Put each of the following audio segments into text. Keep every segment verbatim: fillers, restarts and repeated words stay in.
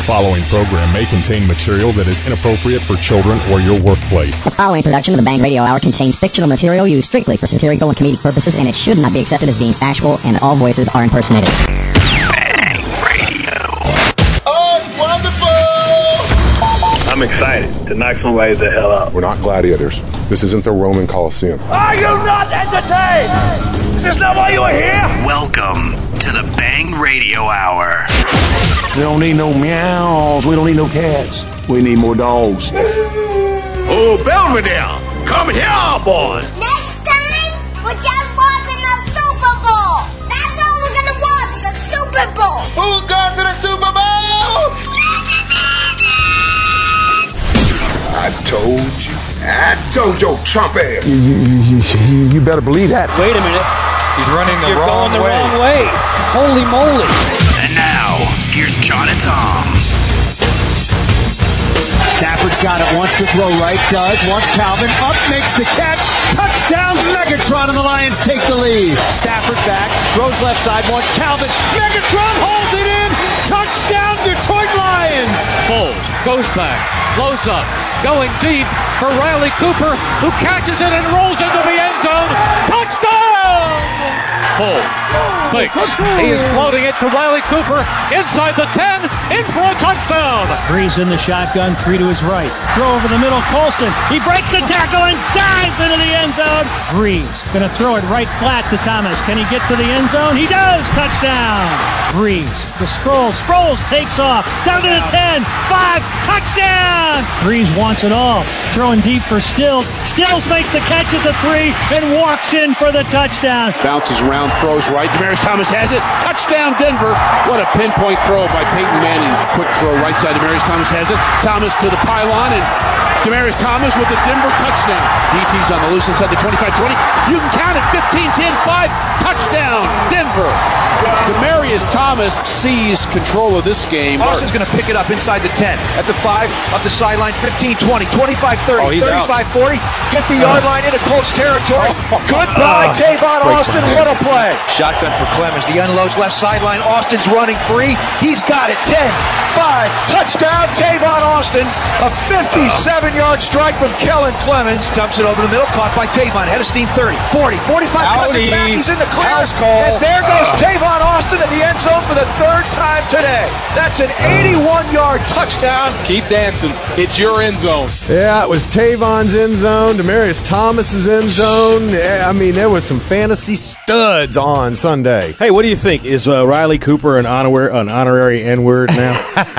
following program may contain material that is inappropriate for children or your workplace. The following production of the Bang Radio Hour contains fictional material used strictly for satirical and comedic purposes, and it should not be accepted as being factual, and all voices are impersonated. Bang Radio. Oh, it's wonderful! I'm excited to knock somebody the hell out. We're not gladiators. This isn't the Roman Colosseum. Are you not entertained? Is this not why you are here? Welcome to the Bang Radio Hour. We don't need no meows. We don't need no cats. We need more dogs. Oh, Belvedere, come here, boy. Next time, we're just watching the Super Bowl. That's all we're gonna watch, the Super Bowl. Who's going to the Super Bowl? I told you. I told your Trump ass. You, you, you, you better believe that. Wait a minute. He's running the You're wrong going the way. wrong way. Holy moly. And now, here's John and Tom. Stafford's got it, wants to throw right, does, wants Calvin, up, makes the catch, touchdown, Megatron, and the Lions take the lead. Stafford back, throws left side, wants Calvin, Megatron holds it in, touchdown, Detroit Lions! Foles goes back, blows up, going deep for Riley Cooper, who catches it and rolls into the end zone, touchdown! Foles fakes, he is floating it to Riley Cooper, inside the ten, in for a touchdown! Breeze in the shotgun, three to his right. Throw over the middle, Colston. He breaks the tackle and dives into the end zone. Breeze gonna throw it right flat to Thomas. Can he get to the end zone? He does! Touchdown! Breeze, the Sproles. Sproles takes off. Down to the ten. Five. Touchdown! Breeze wants it all. Throwing deep for Stills. Stills makes the catch at the three and walks in for the touchdown. Bounces around, throws right. Demaryius Thomas has it. Touchdown, Denver. What a pinpoint throw by Peyton Manning. Quick throw right side. Demaryius Thomas has it. Thomas to the pylon, and Demaryius Thomas with the Denver touchdown. D T's on the loose inside the twenty-five twenty. You can count it. fifteen ten five. Touchdown, Denver. Demaryius Thomas sees control of this game. Austin's going to pick it up inside the ten. At the five, up the sideline, fifteen twenty, twenty-five thirty, oh, thirty-five forty, fifty-yard uh, line into close territory. Oh, Goodbye, uh, Tavon Austin. What a play. Shotgun for Clemens. The unloads left sideline. Austin's running free. He's got it. ten, five, touchdown, Tavon Austin. A fifty-seven-yard strike from Kellen Clemens. Dumps it over the middle. Caught by Tavon. Head of steam thirty, forty, forty-five. Cuts it back. He's in the clear. And there goes Tavon Austin in the end zone for the third time today. That's an eighty-one-yard touchdown. Keep dancing. It's your end zone. Yeah, it was Tavon's end zone, Demaryius Thomas's end zone. Yeah, I mean, there was some fantasy studs on Sunday. Hey, what do you think? Is uh, Riley Cooper an, honor- an honorary N-word now?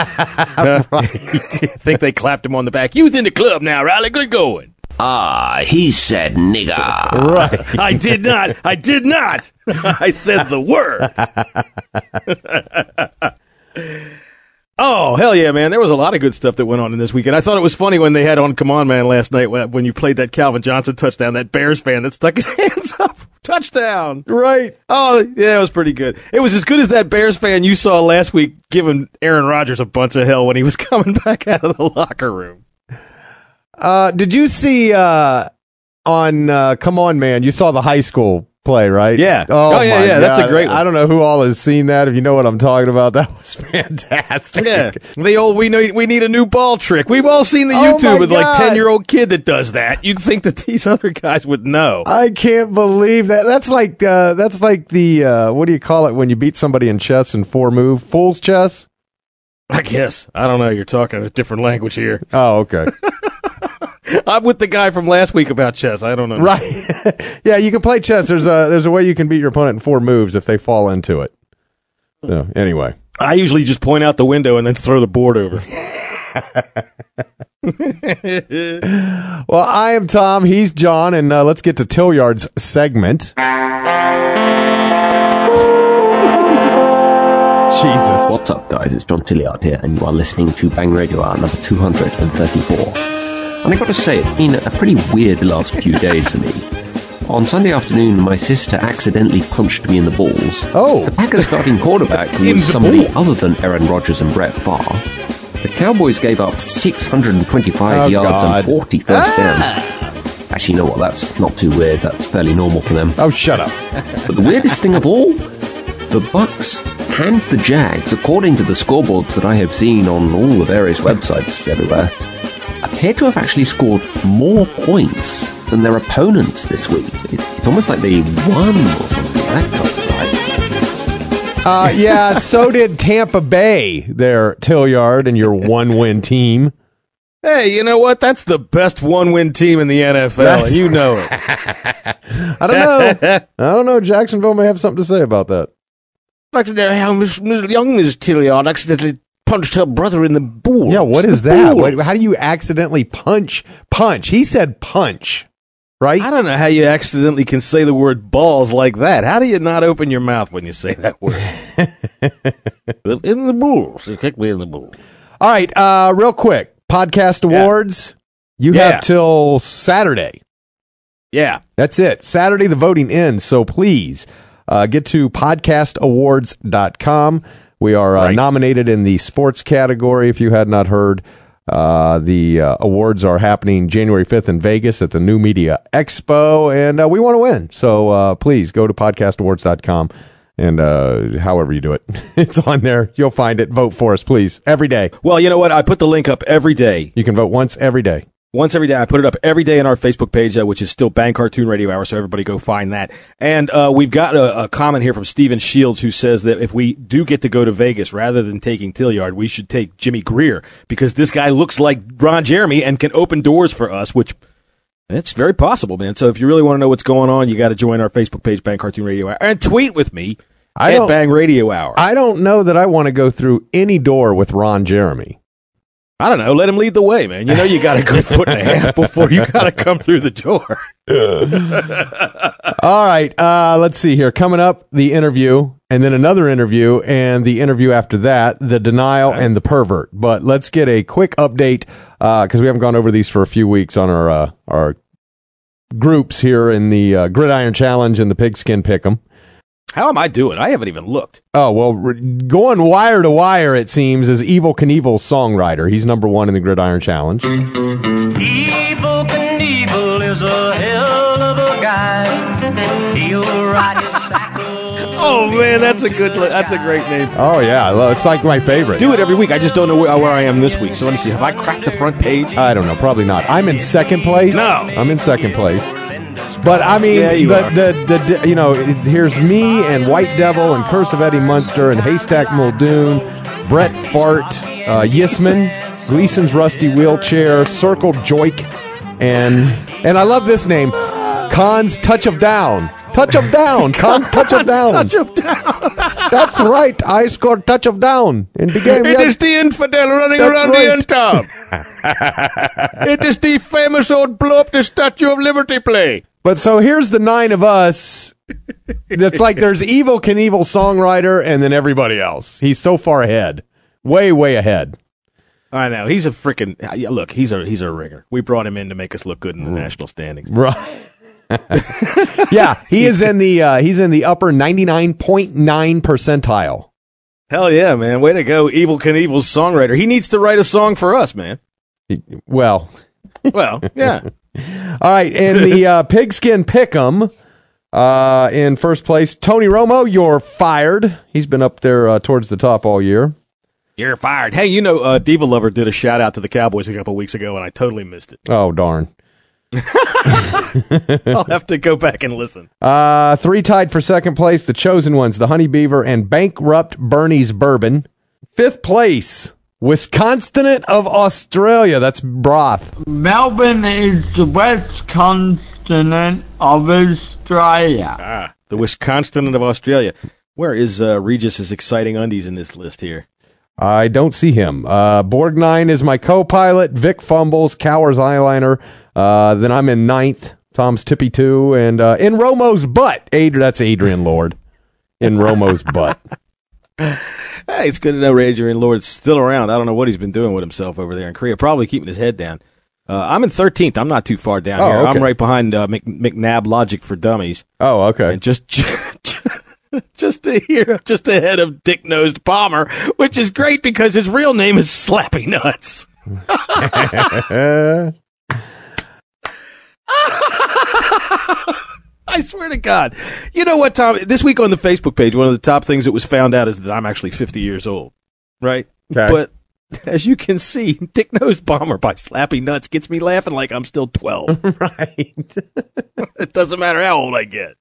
uh, right. Think they clapped him on the back. Youth in the club now, Riley. Good going. Ah, he said nigger. Right. I did not. I did not. I said the word. Oh, hell yeah, man. There was a lot of good stuff that went on in this weekend. I thought it was funny when they had on Come On Man last night when you played that Calvin Johnson touchdown, that Bears fan that stuck his hands up. Touchdown. Right. Oh, yeah, it was pretty good. It was as good as that Bears fan you saw last week giving Aaron Rodgers a bunch of hell when he was coming back out of the locker room. Uh, did you see uh, on uh, Come On Man, you saw the high school play, right? Yeah. Oh, oh yeah, my yeah. God. That's a great one. I don't know who all has seen that. If you know what I'm talking about, that was fantastic. Yeah. The old, we know we need a new ball trick. We've all seen the Oh, YouTube my with like God. ten-year-old kid that does that. You'd think that these other guys would know. I can't believe that. That's like uh, that's like the uh, what do you call it when you beat somebody in chess in four move? Fool's chess? I guess. I don't know. You're talking a different language here. Oh, okay. I'm with the guy from last week about chess. I don't know. Right. Yeah, you can play chess. There's a there's a way you can beat your opponent in four moves if they fall into it. So, anyway. I usually just point out the window and then throw the board over. Well, I am Tom. He's John. And uh, let's get to Tilliard's segment. Jesus. What's up, guys? It's John Tilliard here, and you are listening to Bang Radio Hour number two hundred thirty-four. And I've got to say, it's been a pretty weird last few days for me. On Sunday afternoon, my sister accidentally punched me in the balls. Oh. The Packers starting quarterback was somebody balls. other than Aaron Rodgers and Brett Favre. The Cowboys gave up six hundred twenty-five oh, yards God. and forty first ah. downs. Actually, you know what? That's not too weird. That's fairly normal for them. Oh, shut up. But the weirdest thing of all, the Bucs and the Jags, according to the scoreboards that I have seen on all the various websites everywhere, appear to have actually scored more points than their opponents this week. It, it's almost like they won or something. That can't be right. Uh, yeah, so did Tampa Bay, their Tilliard and your one-win team. Hey, you know what? That's the best one-win team in the N F L, That's and you know it. I don't know. I don't know. Jacksonville may have something to say about that. I'd like to know how Miss, Miss young Miss Tilliard accidentally punched her brother in the balls. Yeah, what is that? What, how do you accidentally punch? Punch. He said punch, right? I don't know how you accidentally can say the word balls like that. How do you not open your mouth when you say that word? In the balls. He kicked me in the balls. All right, uh, real quick. Podcast awards. Yeah. You yeah. have till Saturday. Yeah. That's it. Saturday, the voting ends. So please uh, get to podcast awards dot com. We are uh, right. nominated in the sports category. If you had not heard, uh, the uh, awards are happening January fifth in Vegas at the New Media Expo, and uh, we want to win. So uh, please go to podcast awards dot com, and uh, however you do it, it's on there. You'll find it. Vote for us, please, every day. Well, you know what? I put the link up every day. You can vote once every day. Once every day. I put it up every day in our Facebook page, uh, which is still Bang Cartoon Radio Hour, so everybody go find that. And uh, we've got a, a comment here from Steven Shields, who says that if we do get to go to Vegas, rather than taking Tilliard, we should take Jimmy Greer, because this guy looks like Ron Jeremy and can open doors for us, which it's very possible, man. So if you really want to know what's going on, you got to join our Facebook page, Bang Cartoon Radio Hour, and tweet with me I at Bang Radio Hour. I don't know that I want to go through any door with Ron Jeremy. I don't know. Let him lead the way, man. You know you got a good foot and a half before you got to come through the door. All right. Uh, let's see here. Coming up, the interview, and then another interview, and the interview after that, the denial and the pervert. But let's get a quick update, because uh, we haven't gone over these for a few weeks on our uh, our groups here in the uh, Gridiron Challenge and the Pigskin Pick'em. How am I doing? I haven't even looked. Oh, well, re- going wire to wire, it seems, is Evel Knievel's songwriter. He's number one in the Gridiron Challenge. Evel Knievel is a hell of a guy. He'll ride his cycle. Oh, man, that's a good, that's a great name. Oh, yeah, it's like my favorite. Do it every week. I just don't know where, where I am this week. So let me see. Have I cracked the front page? I don't know. Probably not. I'm in second place. No. I'm in second place. But, I mean, yeah, you, the, the, the, the, you know, here's me and White Devil and Curse of Eddie Munster and Haystack Muldoon, Brett Fart, uh, Yisman, Gleason's Rusty Wheelchair, Circle Joik, and and I love this name, Khan's Touch of Down. Touch of Down. Khan's Touch of Down. Touch of Down. That's right. I scored Touch of Down in the game. It yes. is the infidel running That's around right. the end town. It is the famous old blow up the Statue of Liberty play. But so here's the nine of us. It's like there's Evel Knievel songwriter and then everybody else. He's so far ahead. Way, way ahead. I know. He's a freaking look, he's a he's a ringer. We brought him in to make us look good in the national standings. Right. Yeah, he is in the uh, he's in the upper ninety-nine point nine percentile. Hell yeah, man. Way to go, Evel Knievel's songwriter. He needs to write a song for us, man. Well. Well, yeah. All right, and the uh, Pigskin Pick'em uh, in first place. Tony Romo, you're fired. He's been up there uh, towards the top all year. You're fired. Hey, you know, uh, Diva Lover did a shout out to the Cowboys a couple weeks ago, and I totally missed it. Oh, darn. I'll have to go back and listen. Uh, three tied for second place. The Chosen Ones, the Honey Beaver, and Bankrupt Bernie's Bourbon. Fifth place. Wisconsin of Australia. That's broth. Melbourne is the west continent of Australia. Ah, the Wisconsin of Australia. Where is uh, Regis' exciting undies in this list here? I don't see him. Uh, Borgnine is my co-pilot. Vic fumbles. Cowers eyeliner. Uh, then I'm in ninth. Tom's tippy two. And uh, in Romo's butt. Ad- that's Adrian Lord. In Romo's butt. Hey, it's good to know Adrian Lord's still around. I don't know what he's been doing with himself over there in Korea. Probably keeping his head down. Uh, I'm in thirteenth. I'm not too far down oh, here. Okay. I'm right behind uh, Mc, McNabb Logic for Dummies. Oh, okay. And just just to hear, just ahead of Dick Nosed Palmer, which is great because his real name is Slappy Nuts. I swear to God. You know what, Tom? This week on the Facebook page, one of the top things that was found out is that I'm actually fifty years old, right? Okay. But as you can see, Dick Nosed Bomber by Slappy Nuts gets me laughing like I'm still twelve. Right. It doesn't matter how old I get.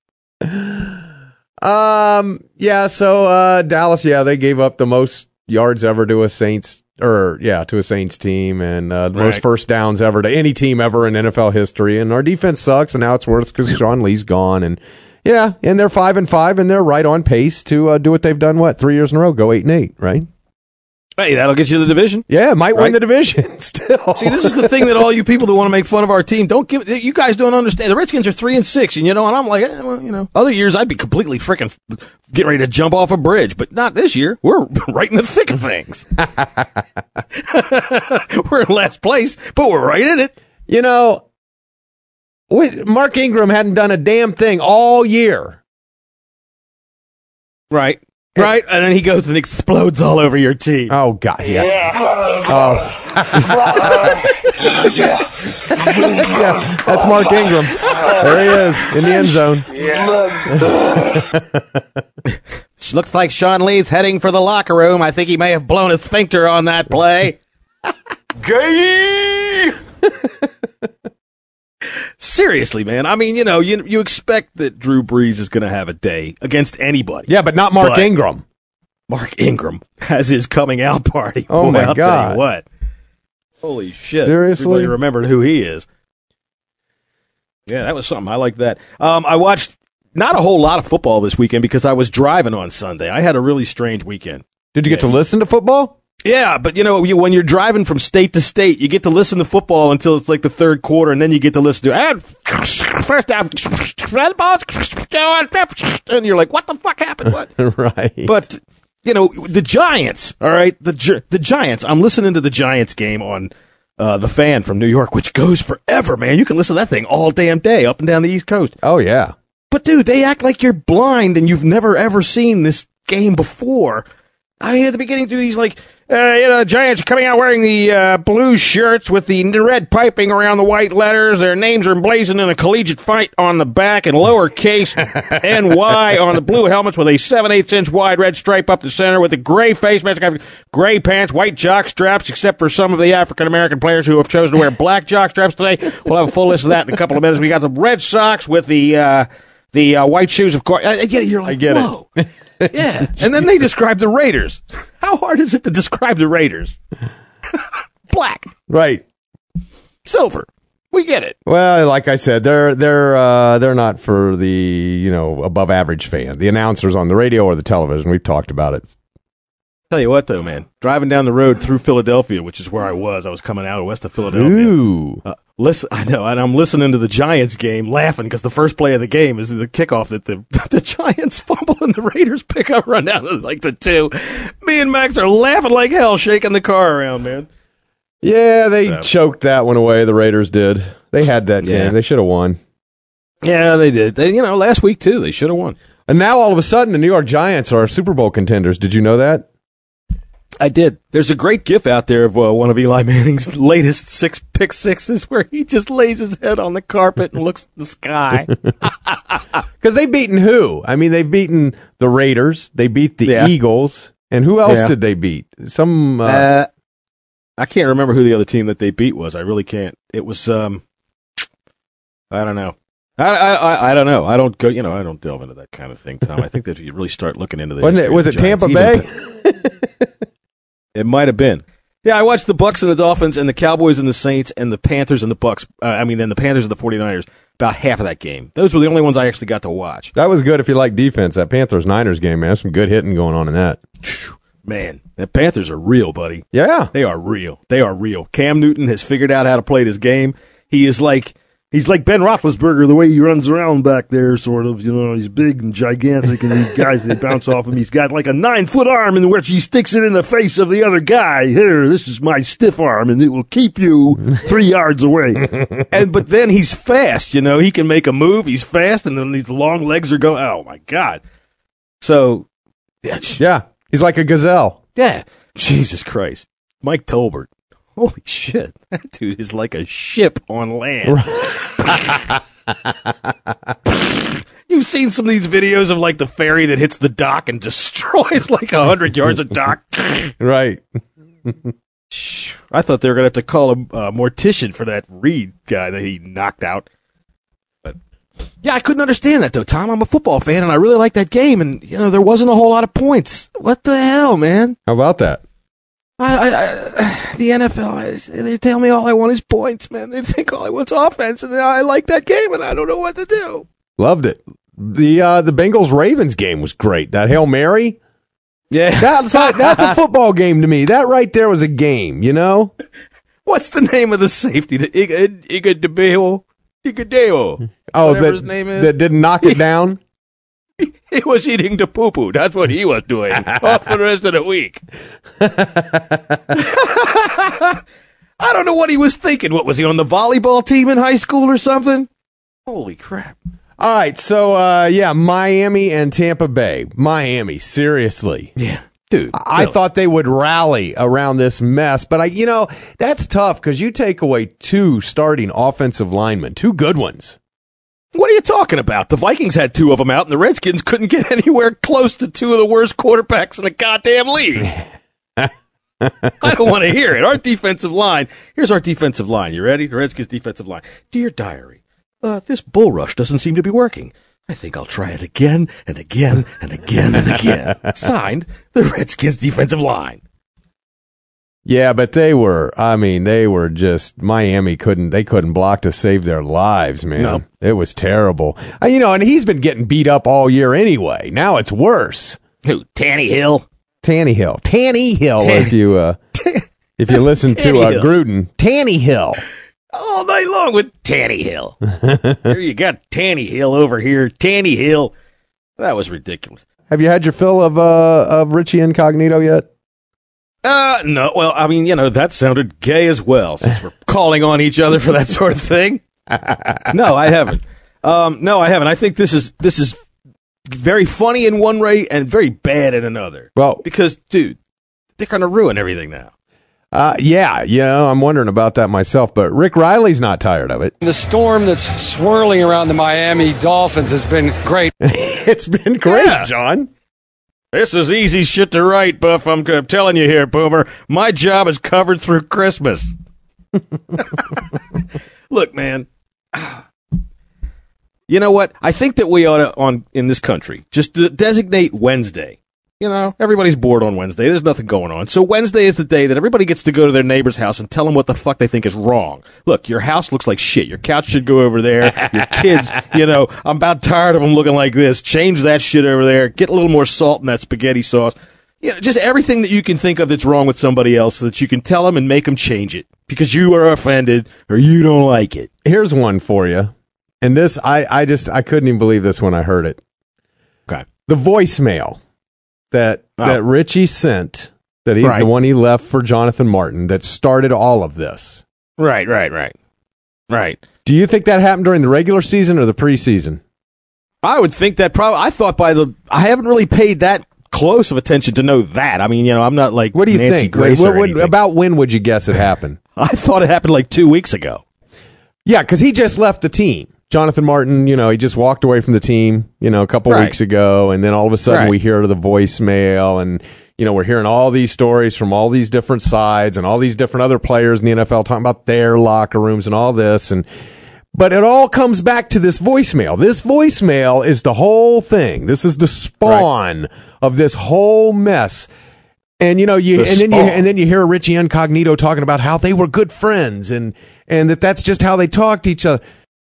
Um. Yeah. So uh, Dallas. Yeah, they gave up the most yards ever to a Saints, or yeah, to a Saints team, and uh, the Right. most first downs ever to any team ever in N F L history. And our defense sucks, and now it's worse because Sean Lee's gone. And yeah, and they're five and five, and they're right on pace to uh, do what they've done. What three years in a row? Go eight and eight, right? Hey, that'll get you the division. Yeah, might Right. win the division still. See, this is the thing that all you people that want to make fun of our team don't give. You guys don't understand. The Redskins are three and six, and you know, and I'm like, eh, well, you know, other years I'd be completely freaking getting ready to jump off a bridge, but not this year. We're right in the thick of things. We're in last place, but we're right in it. You know, wait, Mark Ingram hadn't done a damn thing all year. Right. Right, and then he goes and explodes all over your team. Oh God, yeah. Oh, yeah. That's Mark Ingram. There he is in the end zone. Looks like Sean Lee's heading for the locker room. I think he may have blown a sphincter on that play. Gay! Seriously, man. I mean, you know, you you expect that Drew Brees is going to have a day against anybody. Yeah, but not Mark But Ingram. Mark Ingram has his coming out party. Oh, Boy, my I'll God. Tell you what. Holy shit. Seriously? Everybody remembered who he is. Yeah, that was something. I like that. Um, I watched not a whole lot of football this weekend because I was driving on Sunday. I had a really strange weekend. Did you get yeah. to listen to football? Yeah, but you know, you, when you're driving from state to state, you get to listen to football until it's like the third quarter, and then you get to listen to and first down, and you're like, "What the fuck happened?" What? Right. But you know, the Giants. All right, the the Giants. I'm listening to the Giants game on uh, the Fan from New York, which goes forever, man. You can listen to that thing all damn day up and down the East Coast. Oh yeah. But dude, they act like you're blind and you've never ever seen this game before. I mean, at the beginning, dude, he's like, uh, you know, the Giants are coming out wearing the uh, blue shirts with the red piping around the white letters. Their names are emblazoned in a collegiate fight on the back and lowercase N Y on the blue helmets with a seven eighths inch wide red stripe up the center with a gray face mask, gray pants, white jock straps, except for some of the African-American players who have chosen to wear black jock straps today. We'll have a full list of that in a couple of minutes. We got the red socks with the uh, the uh, white shoes, of course. I, I get it. You're like, I get whoa. it. Yeah, and then they describe the Raiders. How hard is it to describe the Raiders? Black, right? Silver. We get it. Well, like I said, they're they're uh, they're not for the you know above average fan. The announcers on the radio or the television. We've talked about it. Tell you what, though, man, driving down the road through Philadelphia, which is where I was, I was coming out west of Philadelphia. Ooh. Uh, listen, I know, and I'm listening to the Giants game, laughing because the first play of the game is the kickoff that the the Giants fumble and the Raiders pick up, run down to like the two. Me and Max are laughing like hell, shaking the car around, man. Yeah, they so. choked that one away. The Raiders did. They had that Yeah. game. They should have won. Yeah, they did. They, you know, last week too, they should have won. And now all of a sudden, the New York Giants are Super Bowl contenders. Did you know that? I did. There's a great gif out there of uh, one of Eli Manning's latest six pick sixes where he just lays his head on the carpet and looks at the sky. Because they've beaten who? I mean, they've beaten the Raiders. They beat the Yeah. Eagles. And who else Yeah. did they beat? Some. Uh, Uh, I can't remember who the other team that they beat was. I really can't. It was, um, I don't know. I, I I I don't know. I don't go. You know, I don't delve into that kind of thing, Tom. I think that if you really start looking into the wasn't history it, was of it the Giants, Tampa even- Bay? It might have been. Yeah, I watched the Bucks and the Dolphins and the Cowboys and the Saints and the Panthers and the Bucks. Uh, I mean, then the Panthers and the 49ers. About half of that game. Those were the only ones I actually got to watch. That was good if you like defense. That Panthers-Niners game, man. There's some good hitting going on in that. Man, the Panthers are real, buddy. Yeah. They are real. They are real. Cam Newton has figured out how to play this game. He is like he's like Ben Roethlisberger, the way he runs around back there, sort of. You know, he's big and gigantic, and these guys, they bounce off him. He's got like a nine-foot arm in which he sticks it in the face of the other guy. Here, this is my stiff arm, and it will keep you three yards away. And But then he's fast, you know. He can make a move. He's fast, and then these long legs are going, oh, my God. So, yeah. Yeah. He's like a gazelle. Yeah. Jesus Christ. Mike Tolbert. Holy shit. That dude is like a ship on land. You've seen some of these videos of like the ferry that hits the dock and destroys like a hundred yards of dock. Right. I thought they were going to have to call a uh, mortician for that Reed guy that he knocked out. But yeah, I couldn't understand that though, Tom. I'm a football fan and I really like that game, and you know there wasn't a whole lot of points. What the hell, man? How about that? I, I, I, the N F L, I, they tell me all I want is points, man. They think all I want is offense, and I like that game, and I don't know what to do. Loved it. The uh, the Bengals Ravens game was great. That Hail Mary. Yeah, that's a, that's a football game to me. That right there was a game, you know? What's the name of the safety? Iguodala? Iguodala. Oh, whatever that, his name is. That didn't knock it down? He was eating the poo-poo. That's what he was doing. Off for the rest of the week. I don't know what he was thinking. What, was he on the volleyball team in high school or something? Holy crap. All right, so, uh, yeah, Miami and Tampa Bay. Miami, seriously. Yeah, dude. I really. thought they would rally around this mess, but, I, you know, that's tough because you take away two starting offensive linemen, two good ones. What are you talking about? The Vikings had two of them out, and the Redskins couldn't get anywhere close to two of the worst quarterbacks in the goddamn league. I don't want to hear it. Our defensive line. Here's our defensive line. You ready? The Redskins' defensive line. Dear Diary. Uh, this bull rush doesn't seem to be working. I think I'll try it again and again and again and again. Signed, the Redskins defensive line. Yeah, but they were, I mean, they were just, Miami couldn't, they couldn't block to save their lives, man. No. It was terrible. Uh, you know, and he's been getting beat up all year anyway. Now it's worse. Who, Tannehill? Tannehill. Tannehill, Tan- if you, uh, if you listen to uh, Gruden. Tannehill. All night long with Tannehill. Here you got Tannehill over here. Tannehill. That was ridiculous. Have you had your fill of uh, of Richie Incognito yet? Uh, no. Well, I mean, you know, that sounded gay as well, since we're calling on each other for that sort of thing. No, I haven't. Um, no, I haven't. I think this is this is very funny in one way and very bad in another. Well, because, dude, they're going to ruin everything now. Uh, yeah, you know, I'm wondering about that myself, but Rick Riley's not tired of it. The storm that's swirling around the Miami Dolphins has been great. It's been great, yeah. John. This is easy shit to write, Buff. I'm, I'm telling you here, Boomer. My job is covered through Christmas. Look, man. You know what? I think that we ought to, on in this country, just to designate Wednesday. You know, everybody's bored on Wednesday. There's nothing going on. So Wednesday is the day that everybody gets to go to their neighbor's house and tell them what the fuck they think is wrong. Look, your house looks like shit. Your couch should go over there. Your kids, you know, I'm about tired of them looking like this. Change that shit over there. Get a little more salt in that spaghetti sauce. You know, just everything that you can think of that's wrong with somebody else so that you can tell them and make them change it because you are offended or you don't like it. Here's one for you. And this, I, I just, I couldn't even believe this when I heard it. Okay. The voicemail that oh. that Richie sent, that he, right. the one he left for Jonathan Martin, that started all of this. Right, right, right. Right. Do you think that happened during the regular season or the preseason? I would think that probably, I thought by the, I haven't really paid that close of attention to know that. I mean, you know, I'm not like What do you Nancy think? Grace what, or what, about when would you guess it happened? I thought it happened like two weeks ago. Yeah, because he just left the team. Jonathan Martin, you know, he just walked away from the team, you know, a couple right. weeks ago, and then all of a sudden right. we hear the voicemail, and, you know, we're hearing all these stories from all these different sides and all these different other players in the N F L talking about their locker rooms and all this, and but it all comes back to this voicemail. This voicemail is the whole thing. This is the spawn right. of this whole mess. And you know, you the and then spawn. you and then you hear Richie Incognito talking about how they were good friends and and that that's just how they talk to each other.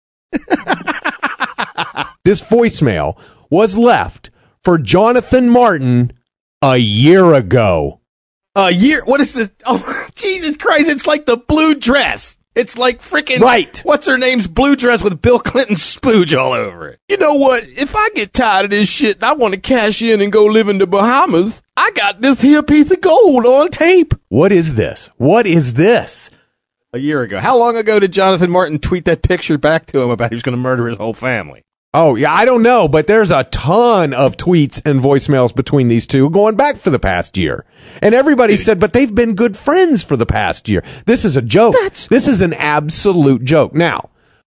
This voicemail was left for Jonathan Martin a year ago. A year? What is this? Oh, Jesus Christ. It's like the blue dress. It's like freaking, right. What's her name's blue dress with Bill Clinton's spooge all over it. You know what? If I get tired of this shit and I want to cash in and go live in the Bahamas, I got this here piece of gold on tape. What is this? What is this? A year ago. How long ago did Jonathan Martin tweet that picture back to him about he was going to murder his whole family? Oh, yeah, I don't know, but there's a ton of tweets and voicemails between these two going back for the past year. And everybody said, but they've been good friends for the past year. This is a joke. That's- this is an absolute joke. Now,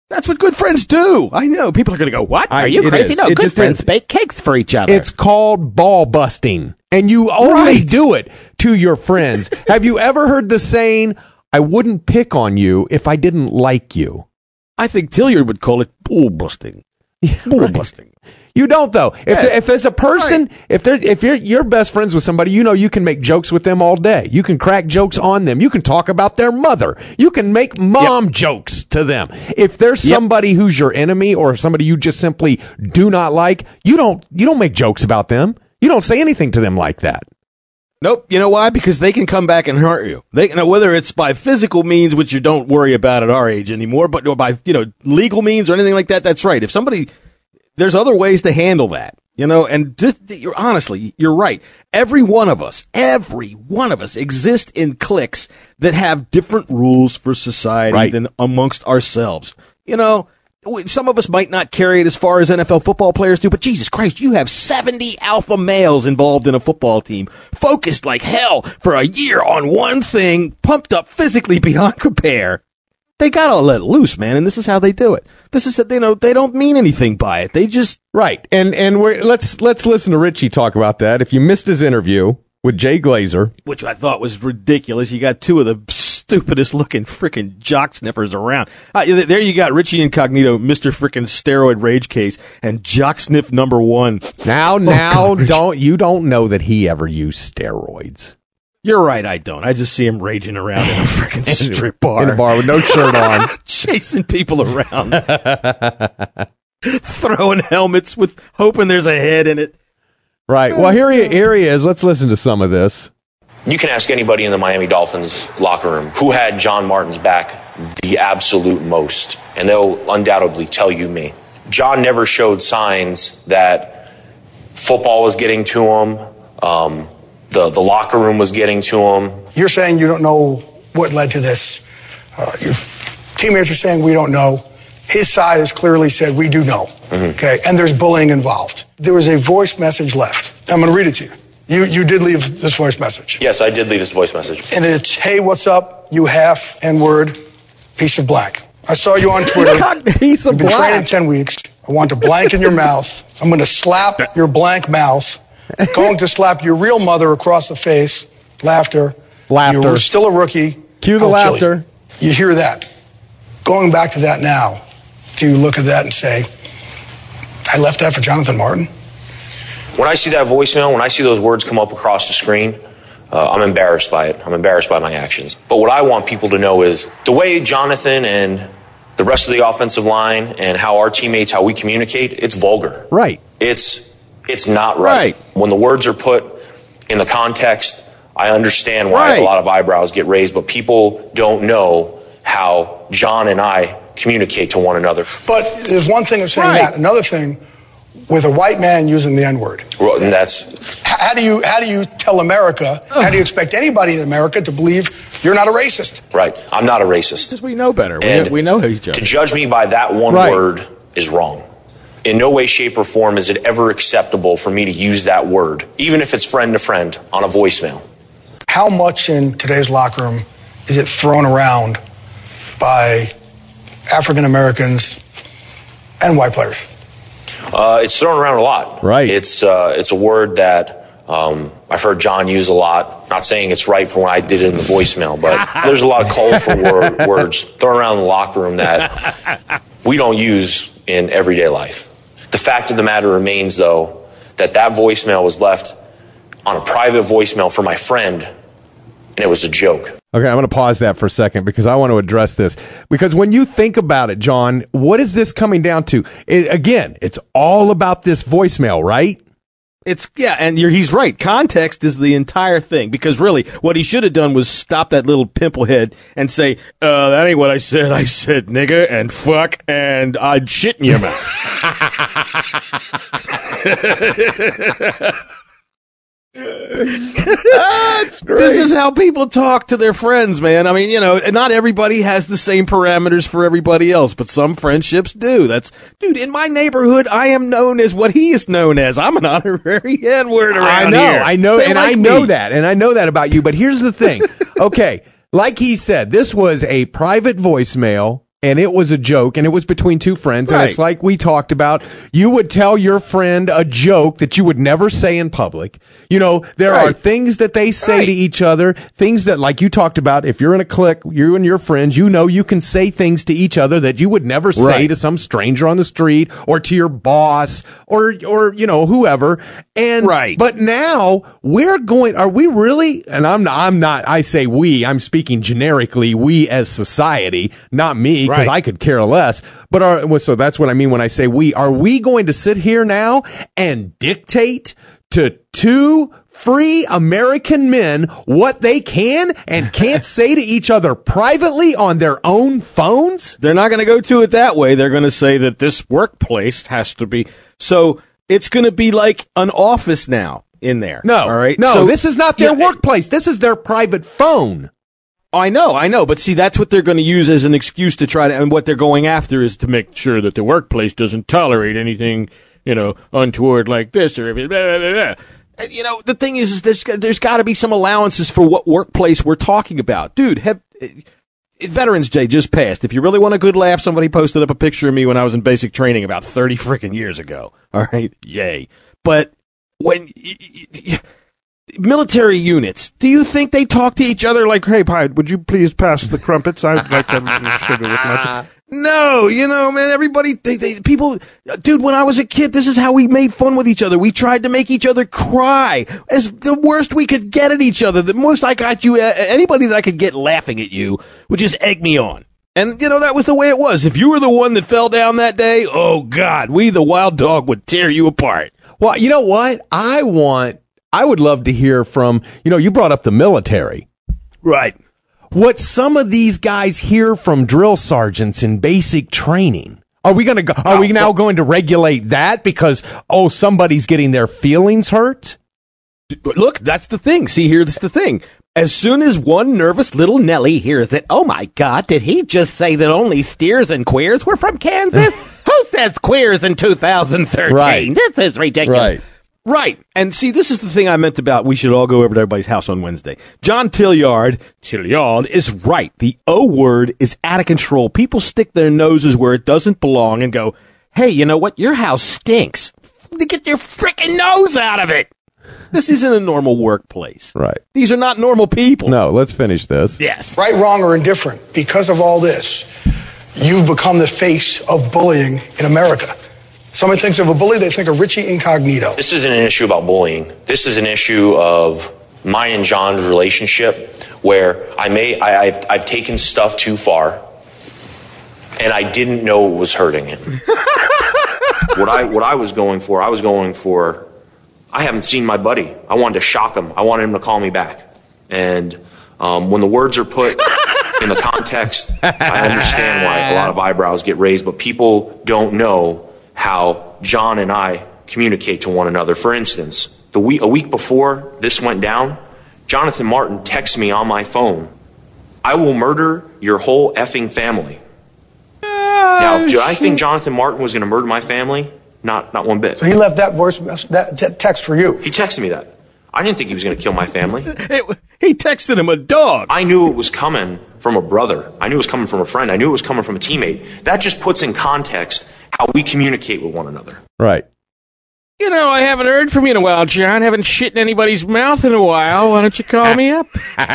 That's what good friends do. I know. People are going to go, what? I- Are you it crazy? is. No, It good just friends is. bake cakes for each other. It's called ball busting, and you only Right. do it to your friends. Have you ever heard the saying, I wouldn't pick on you if I didn't like you? I think Tilliard would call it bull busting. Bull Right. busting. You don't though. If Yeah. if there's a person, Right. if there if you're you're best friends with somebody, you know you can make jokes with them all day. You can crack jokes on them. You can talk about their mother. You can make mom Yep. jokes to them. If there's Yep. somebody who's your enemy or somebody you just simply do not like, you don't you don't make jokes about them. You don't say anything to them like that. Nope. You know why? Because they can come back and hurt you. They you know, whether it's by physical means, which you don't worry about at our age anymore, but or by you know legal means or anything like that. That's right. If somebody, there's other ways to handle that. You know, and just, you're honestly, you're right. Every one of us, every one of us exist in cliques that have different rules for society Right. than amongst ourselves. You know, we- some of us might not carry it as far as N F L football players do, but Jesus Christ, you have seventy alpha males involved in a football team, focused like hell for a year on one thing, pumped up physically beyond compare. They gotta let loose, man, and this is how they do it. This is, you know, they don't mean anything by it. They just Right. And and we're let's let's listen to Richie talk about that. If you missed his interview with Jay Glazer, which I thought was ridiculous. You got two of the stupidest looking freaking jock sniffers around. Uh, there you got Richie Incognito, Mister freaking steroid rage case, and jock sniff number one. now now don't you don't know that he ever used steroids. You're right, I don't. I just see him raging around in a freaking strip bar. In a bar with no shirt on. Chasing people around. Throwing helmets with hoping there's a head in it. Right. Well, here he, here he is. Let's listen to some of this. You can ask anybody in the Miami Dolphins locker room who had John Martin's back the absolute most, and they'll undoubtedly tell you me. John never showed signs that football was getting to him, um, the, the locker room was getting to him. You're saying you don't know what led to this. Uh, your teammates are saying we don't know. His side has clearly said we do know. Mm-hmm. Okay, and there's bullying involved. There was a voice message left. I'm going to read it to you. You you did leave this voice message. Yes, I did leave this voice message. And it's, hey, what's up, you half N-word piece of black. I saw you on Twitter. Piece of You've been black. training ten weeks. I want to blank in your mouth. I'm going to slap your blank mouth. Going to slap your real mother across the face. Laughter. Laughter. You're still a rookie. Cue the I'll kill laughter. You. You hear that. Going back to that now, do you look at that and say, I left that for Jonathan Martin? When I see that voicemail, when I see those words come up across the screen, uh, I'm embarrassed by it. I'm embarrassed by my actions. But what I want people to know is the way Jonathan and the rest of the offensive line and how our teammates, how we communicate, it's vulgar. Right. It's it's not right. Right. When the words are put in the context, I understand why Right. a lot of eyebrows get raised, but people don't know how John and I communicate to one another. But there's one thing of saying Right. that. Another thing, with a white man using the N-word. Well, and that's H- How do you how do you tell America? How do you expect anybody in America to believe you're not a racist? right. I'm not a racist. Because we know better. We, And we know each To other. judge me by that one Right. word is wrong. In no way, shape, or form is it ever acceptable for me to use that word, even if it's friend to friend, on a voicemail. How much in today's locker room is it thrown around by African Americans and white players? Uh, it's thrown around a lot. Right. It's uh, it's a word that um, I've heard John use a lot. Not saying it's right for when I did it in the voicemail, but there's a lot of colorful word, words thrown around in the locker room that we don't use in everyday life. The fact of the matter remains, though, that that voicemail was left on a private voicemail for my friend, and it was a joke. Okay, I'm going to pause that for a second because I want to address this. Because when you think about it, John, what is this coming down to? It, again, it's all about this voicemail, right? It's yeah, and you're, he's right. Context is the entire thing because really, what he should have done was stop that little pimple head and say, uh, "That ain't what I said. I said nigga and fuck and I'd shit in your mouth." That's great. This is how people talk to their friends, man. I mean, you know, not everybody has the same parameters for everybody else, but some friendships do. That's, dude, in my neighborhood, I am known as what he is known as. I'm an honorary N-word around I know, here. I know, They and like I know me. that, and I know that about you. But here's the thing. Okay, like he said, this was a private voicemail and it was a joke, and it was between two friends, Right. and it's like we talked about. You would tell your friend a joke that you would never say in public. You know, there Right. are things that they say Right. to each other, things that, like you talked about, if you're in a clique, you and your friends, you know you can say things to each other that you would never say Right. to some stranger on the street or to your boss or, or you know, whoever. And Right. But now we're going, are we really, and I'm not, I'm not, I say we, I'm speaking generically, we as society, not me, because Right. I could care less. But are, well, so that's what I mean when I say we. Are we going to sit here now and dictate to two free American men what they can and can't say to each other privately on their own phones? They're not going to go to it that way. They're going to say that this workplace has to be. So it's going to be like an office now in there. No, all right. no, So- this is not their Yeah, workplace. This is their private phone. I know, I know, but see, that's what they're going to use as an excuse to try to, and what they're going after is to make sure that the workplace doesn't tolerate anything, you know, untoward like this or blah, blah, blah, blah. And, you know, the thing is, is there's there's got to be some allowances for what workplace we're talking about, dude. Have uh, Veterans Day just passed. If you really want a good laugh, somebody posted up a picture of me when I was in basic training about thirty freaking years ago. All right, yay! But when. Y- y- y- military units, do you think they talk to each other like, hey, Pied, would you please pass the crumpets? I'd like them to sugar with my tea. No, you know, man, everybody, they, they, people, dude, when I was a kid, this is how we made fun with each other. We tried to make each other cry as the worst we could get at each other. The most I got you, uh, anybody that I could get laughing at you would just egg me on. And, you know, that was the way it was. If you were the one that fell down that day, oh, God, we, the wild dog, would tear you apart. Well, you know what? I want, I would love to hear from, you know, you brought up the military. Right. What some of these guys hear from drill sergeants in basic training. Are we going to go, are we now going to regulate that because, oh, somebody's getting their feelings hurt? Look, that's the thing. See, here's the thing. As soon as one nervous little Nelly hears that, oh my God, did he just say that only steers and queers were from Kansas? Who says queers in two thousand thirteen? Right. This is ridiculous. Right. Right. And see, this is the thing I meant about we should all go over to everybody's house on Wednesday. John Tilliard, Tilliard is right. The O word is out of control. People stick their noses where it doesn't belong and go, hey, you know what? Your house stinks. Get your frickin' nose out of it. This isn't a normal workplace. Right. These are not normal people. No, let's finish this. Yes. Right, wrong, or indifferent, because of all this, you've become the face of bullying in America. Somebody thinks of a bully, they think of Richie Incognito. This isn't an issue about bullying. This is an issue of mine and John's relationship where I may, I, I've, I've taken stuff too far and I didn't know it was hurting him. what I, what I was going for, I was going for, I haven't seen my buddy. I wanted to shock him. I wanted him to call me back. And um, when the words are put in the context, I understand why a lot of eyebrows get raised, but people don't know how John and I communicate to one another. For instance, the week, a week before this went down, Jonathan Martin texts me on my phone, I will murder your whole effing family. Now, do I think Jonathan Martin was going to murder my family? Not, not one bit. So he left that voice, that t- text for you. He texted me that. I didn't think he was going to kill my family. It, he texted him a dog. I knew it was coming from a brother. I knew it was coming from a friend. I knew it was coming from a teammate. That just puts in context how we communicate with one another. Right. You know, I haven't heard from you in a while, John. Haven't shit in anybody's mouth in a while. Why don't you call me up?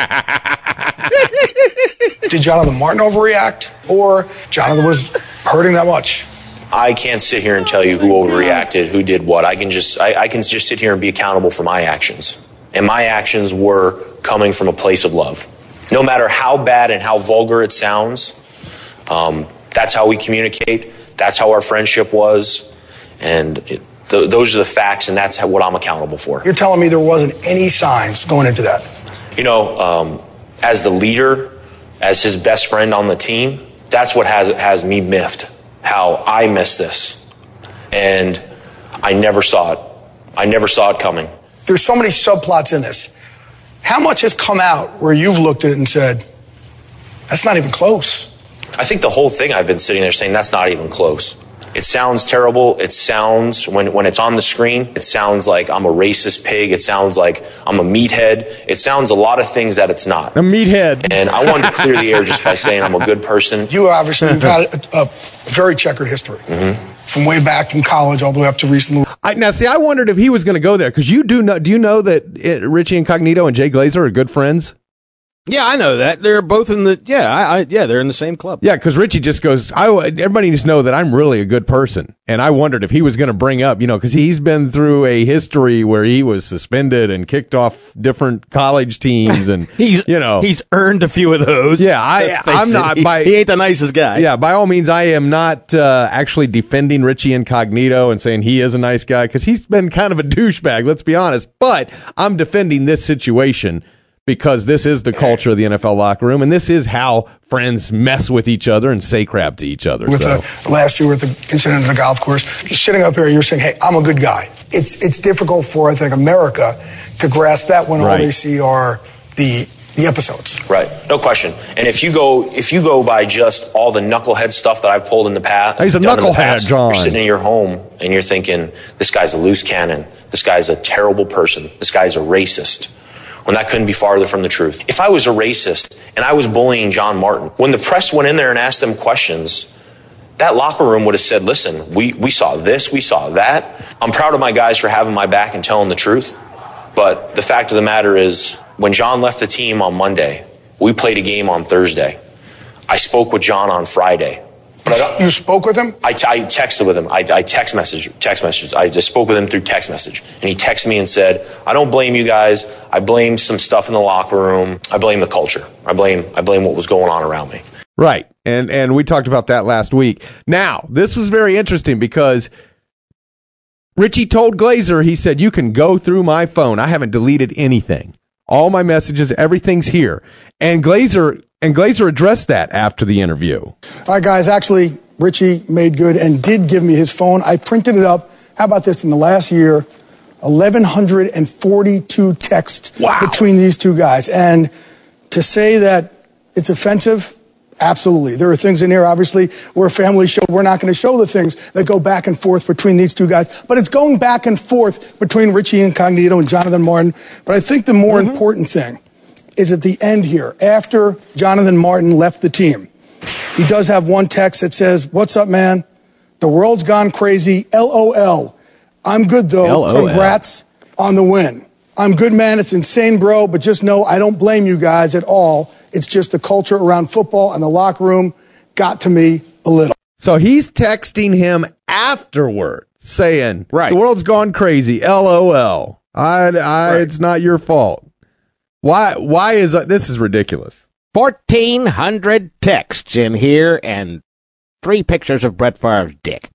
Did Jonathan Martin overreact, or Jonathan was hurting that much? I can't sit here and tell you who overreacted, who did what. I can just I, I can just sit here and be accountable for my actions. And my actions were coming from a place of love. No matter how bad and how vulgar it sounds, um, that's how we communicate. That's how our friendship was. And it, th- those are the facts, and that's how, what I'm accountable for. You're telling me there wasn't any signs going into that? You know, um, as the leader, as his best friend on the team, that's what has has me miffed. How I missed this. And I never saw it. I never saw it coming. There's so many subplots in this. How much has come out where you've looked at it and said, that's not even close? I think the whole thing I've been sitting there saying that's not even close. It sounds terrible. It sounds, when, when it's on the screen, it sounds like I'm a racist pig. It sounds like I'm a meathead. It sounds a lot of things that it's not. A meathead. And I wanted to clear the air just by saying I'm a good person. You obviously have had a, a very checkered history. Mm-hmm. From way back from college all the way up to recently. I, now, see, I wondered if he was going to go there, because you do know. Do you know that it, Richie Incognito and Jay Glazer are good friends? Yeah, I know that. They're both in the, yeah, I, I, yeah, they're in the same club. Yeah, because Richie just goes, I, everybody needs to know that I'm really a good person. And I wondered if he was going to bring up, you know, because he's been through a history where he was suspended and kicked off different college teams. And, he's, you know, he's earned a few of those. Yeah, I, I'm not, he, by, he ain't the nicest guy. Yeah, by all means, I am not uh, actually defending Richie Incognito and saying he is a nice guy, because he's been kind of a douchebag, let's be honest. But I'm defending this situation, because this is the culture of the N F L locker room, and this is how friends mess with each other and say crap to each other. With so. the, last year with the incident at the golf course, just sitting up here, you're saying, hey, I'm a good guy. It's it's difficult for, I think, America to grasp that when right. all they see are the the episodes. Right, no question. And if you go if you go by just all the knucklehead stuff that I've pulled in the past, he's a knucklehead, past, John. You're sitting in your home and you're thinking, this guy's a loose cannon. This guy's a terrible person. This guy's a racist. When that couldn't be farther from the truth. If I was a racist and I was bullying John Martin, when the press went in there and asked them questions, that locker room would have said, listen, we, we saw this, we saw that. I'm proud of my guys for having my back and telling the truth. But the fact of the matter is, when John left the team on Monday, we played a game on Thursday. I spoke with John on Friday. But I you spoke with him? I, t- I texted with him. I, I text message, text messages. I just spoke with him through text message. And he texted me and said, I don't blame you guys. I blame some stuff in the locker room. I blame the culture. I blame I blame what was going on around me. Right. And and we talked about that last week. Now, this was very interesting, because Richie told Glazer, he said, you can go through my phone. I haven't deleted anything. All my messages, everything's here. And Glazer and Glazer addressed that after the interview. All right, guys, actually, Richie made good and did give me his phone. I printed it up. How about this? In the last year, eleven forty-two texts wow. between these two guys. And to say that it's offensive, absolutely. There are things in here, obviously, we're a family show. We're not going to show the things that go back and forth between these two guys. But it's going back and forth between Richie Incognito and Jonathan Martin. But I think the more mm-hmm. important thing is at the end here, after Jonathan Martin left the team. He does have one text that says, what's up, man? The world's gone crazy. L O L. I'm good, though. L O L. Congrats on the win. I'm good, man. It's insane, bro. But just know I don't blame you guys at all. It's just the culture around football and the locker room got to me a little. So he's texting him afterward saying, right. the world's gone crazy. L O L. I, I, right. It's not your fault. Why, why is uh, this is ridiculous? fourteen hundred texts in here and three pictures of Brett Favre's dick.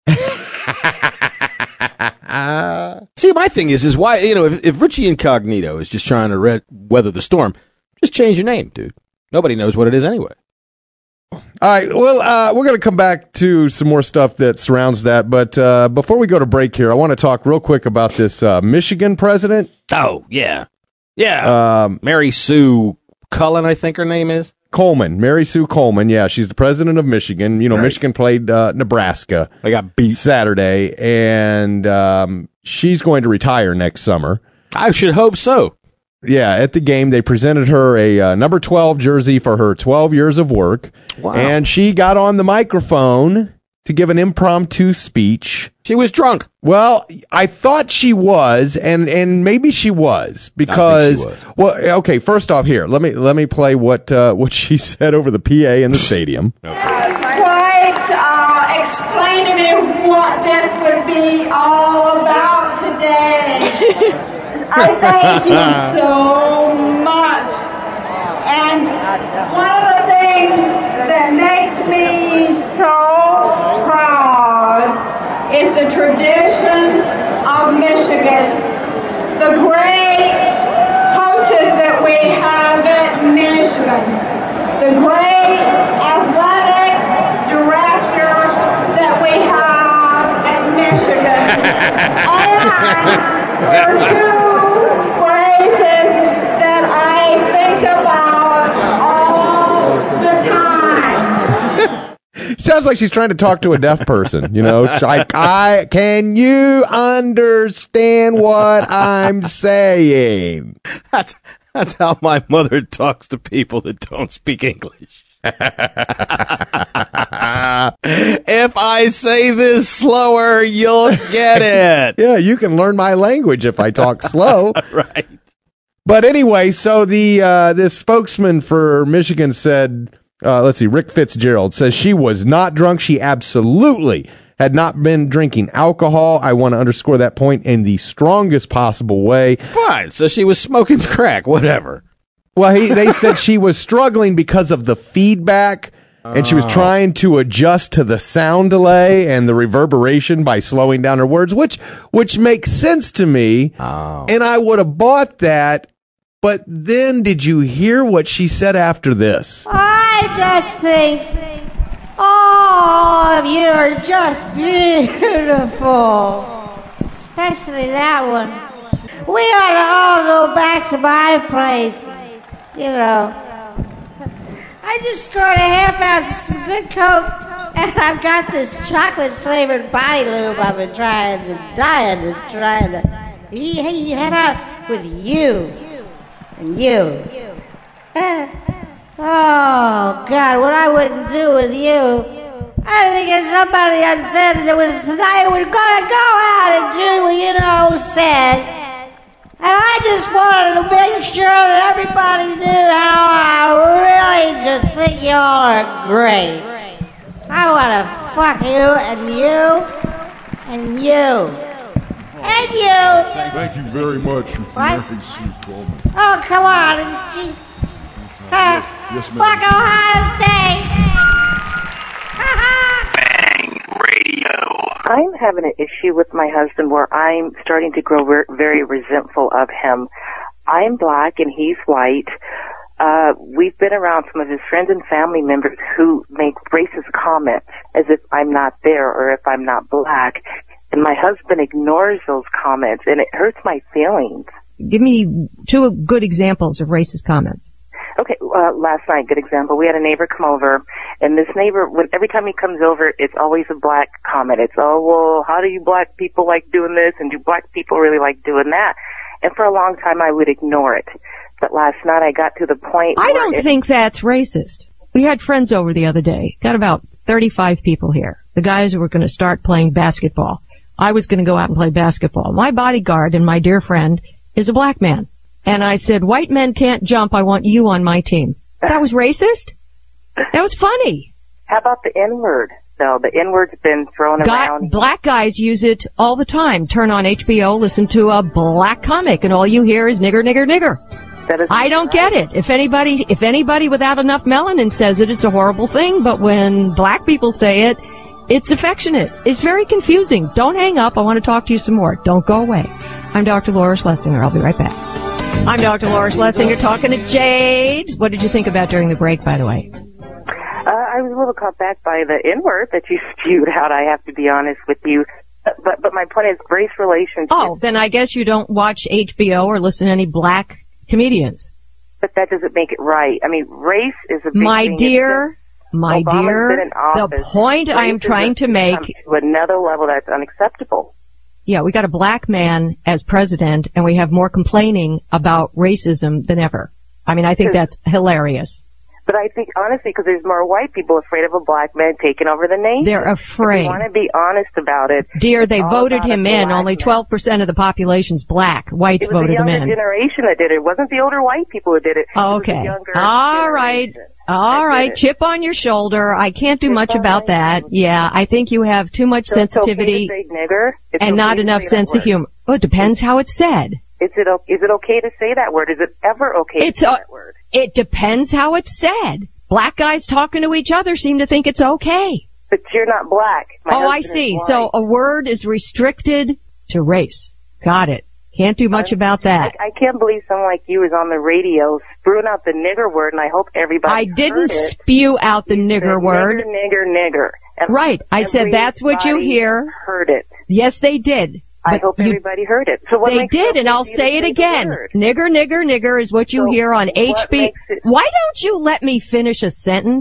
See, my thing is, is why, you know, if, if Richie Incognito is just trying to re- weather the storm, just change your name, dude. Nobody knows what it is anyway. All right, well, uh, we're going to come back to some more stuff that surrounds that, but uh, before we go to break here, I want to talk real quick about this uh, Michigan president. Oh, yeah. Yeah. Um, Mary Sue Cullen, I think her name is. Coleman, Mary Sue Coleman. Yeah, she's the president of Michigan. You know, right. Michigan played uh, Nebraska. They got beat Saturday, and um, she's going to retire next summer. I should hope so. Yeah, at the game, they presented her a uh, number twelve jersey for her twelve years of work. Wow. And she got on the microphone to give an impromptu speech. She was drunk. Well, I thought she was, and, and maybe she was, because I think she was. Well, okay, first off here, let me let me play what uh, what she said over the P A in the stadium. Okay. Quite uh, explain to me what this would be all about today. I thank you so much. And one of the things that makes me so proud is the tradition of Michigan, the great coaches that we have at Michigan, the great athletic directors that we have at Michigan. And there are two phrases that I think about all the time. sounds like she's trying to talk to a deaf person. You know, it's like, I can you understand what I'm saying? That's that's how my mother talks to people that don't speak English. If I say this slower, you'll get it. Yeah, you can learn my language if I talk slow. Right. But anyway, so the uh, this spokesman for Michigan said, uh, let's see, Rick Fitzgerald says she was not drunk. She absolutely had not been drinking alcohol. I want to underscore that point in the strongest possible way. Fine. So she was smoking crack, whatever. Well, he, they said she was struggling because of the feedback, and she was trying to adjust to the sound delay and the reverberation by slowing down her words, which which makes sense to me. Oh. And I would have bought that. But then did you hear what she said after this? I just think all of you are just beautiful. Especially that one. We ought to all go back to my place. You know. I just scored a half ounce of some good Coke, and I've got this chocolate-flavored body lube I've been trying to, dying to, trying to. He, he, how about with you? And you. Uh, oh, God, what I wouldn't do with you. I think if somebody had said that was tonight we're going to go out and do what you know said. And I just wanted to make sure that everybody knew how I really just think y'all are great. I want to fuck you and you and you. And you. Thank you very much. What? Mary Sue Coleman. Oh, come on. Uh, yes, ma'am. fuck Ohio State. Bang Radio. I'm having an issue with my husband where I'm starting to grow re- very resentful of him. I'm black and he's white. Uh, we've been around some of his friends and family members who make racist comments as if I'm not there or if I'm not black. And my husband ignores those comments, and it hurts my feelings. Give me two good examples of racist comments. Okay, uh, last night, good example. We had a neighbor come over, and this neighbor, when every time he comes over, it's always a black comment. It's, oh, well, how do you black people like doing this, and do black people really like doing that? And for a long time, I would ignore it. But last night, I got to the point I where don't it, think that's racist. We had friends over the other day. Got about thirty-five people here. The guys were going to start playing basketball. I was going to go out and play basketball. My bodyguard and my dear friend is a black man. And I said, white men can't jump. I want you on my team. That was racist? That was funny. How about the N-word, though? The N-word's been thrown Guy, around. Black guys use it all the time. Turn on H B O, listen to a black comic, and all you hear is nigger, nigger, nigger. That is I don't right. get it. If anybody, if anybody without enough melanin says it, it's a horrible thing. But when black people say it, it's affectionate. It's very confusing. Don't hang up. I want to talk to you some more. Don't go away. I'm Doctor Laura Schlesinger. I'll be right back. I'm Doctor Laura Schlesinger talking to Jade. What did you think about during the break, by the way? Uh, I was a little caught back by the N-word that you spewed out, I have to be honest with you. But but my point is race relations. Oh, then I guess you don't watch H B O or listen to any black comedians. But that doesn't make it right. I mean, race is a big My thing. dear, my Obama's dear, been in office. the point I am Racism trying to has make... come to another level that's unacceptable. Yeah, we got a black man as president, and we have more complaining about racism than ever. I mean, I think that's hilarious. But I think, honestly, because there's more white people afraid of a black man taking over the nation. They're afraid. If you want to be honest about it. Dear, they all voted about him a in. black Only man. twelve percent of the population's black. Whites It was voted the him younger in. generation that did it. It wasn't the older white people who did it. Oh, It was okay. the younger All right. generation All that right. did it. Chip on your shoulder. I can't do much about that. Yeah, I think you have too much So it's okay to sensitivity say nigger? It's and okay not to enough say that sense of word. humor. Well, it depends how it's said. Is it, o- is it okay to say that word? Is it ever okay It's to say a- that word? It depends how it's said. Black guys talking to each other seem to think it's okay. But you're not black. My Oh, I husband is see. white. So a word is restricted to race. Got it. Can't do much about that. I, I can't believe someone like you is on the radio spewing out the nigger word, and I hope everybody I heard didn't it. spew out the nigger said word. Nigger, nigger, nigger. And Right. I said that's what you everybody hear. Heard it. Yes, they did. I But hope you- everybody heard it. So what They makes it did, okay and I'll for you to say it the again. word? Nigger, nigger, nigger is what you So hear on what H B. makes it- Why don't you let me finish a sentence?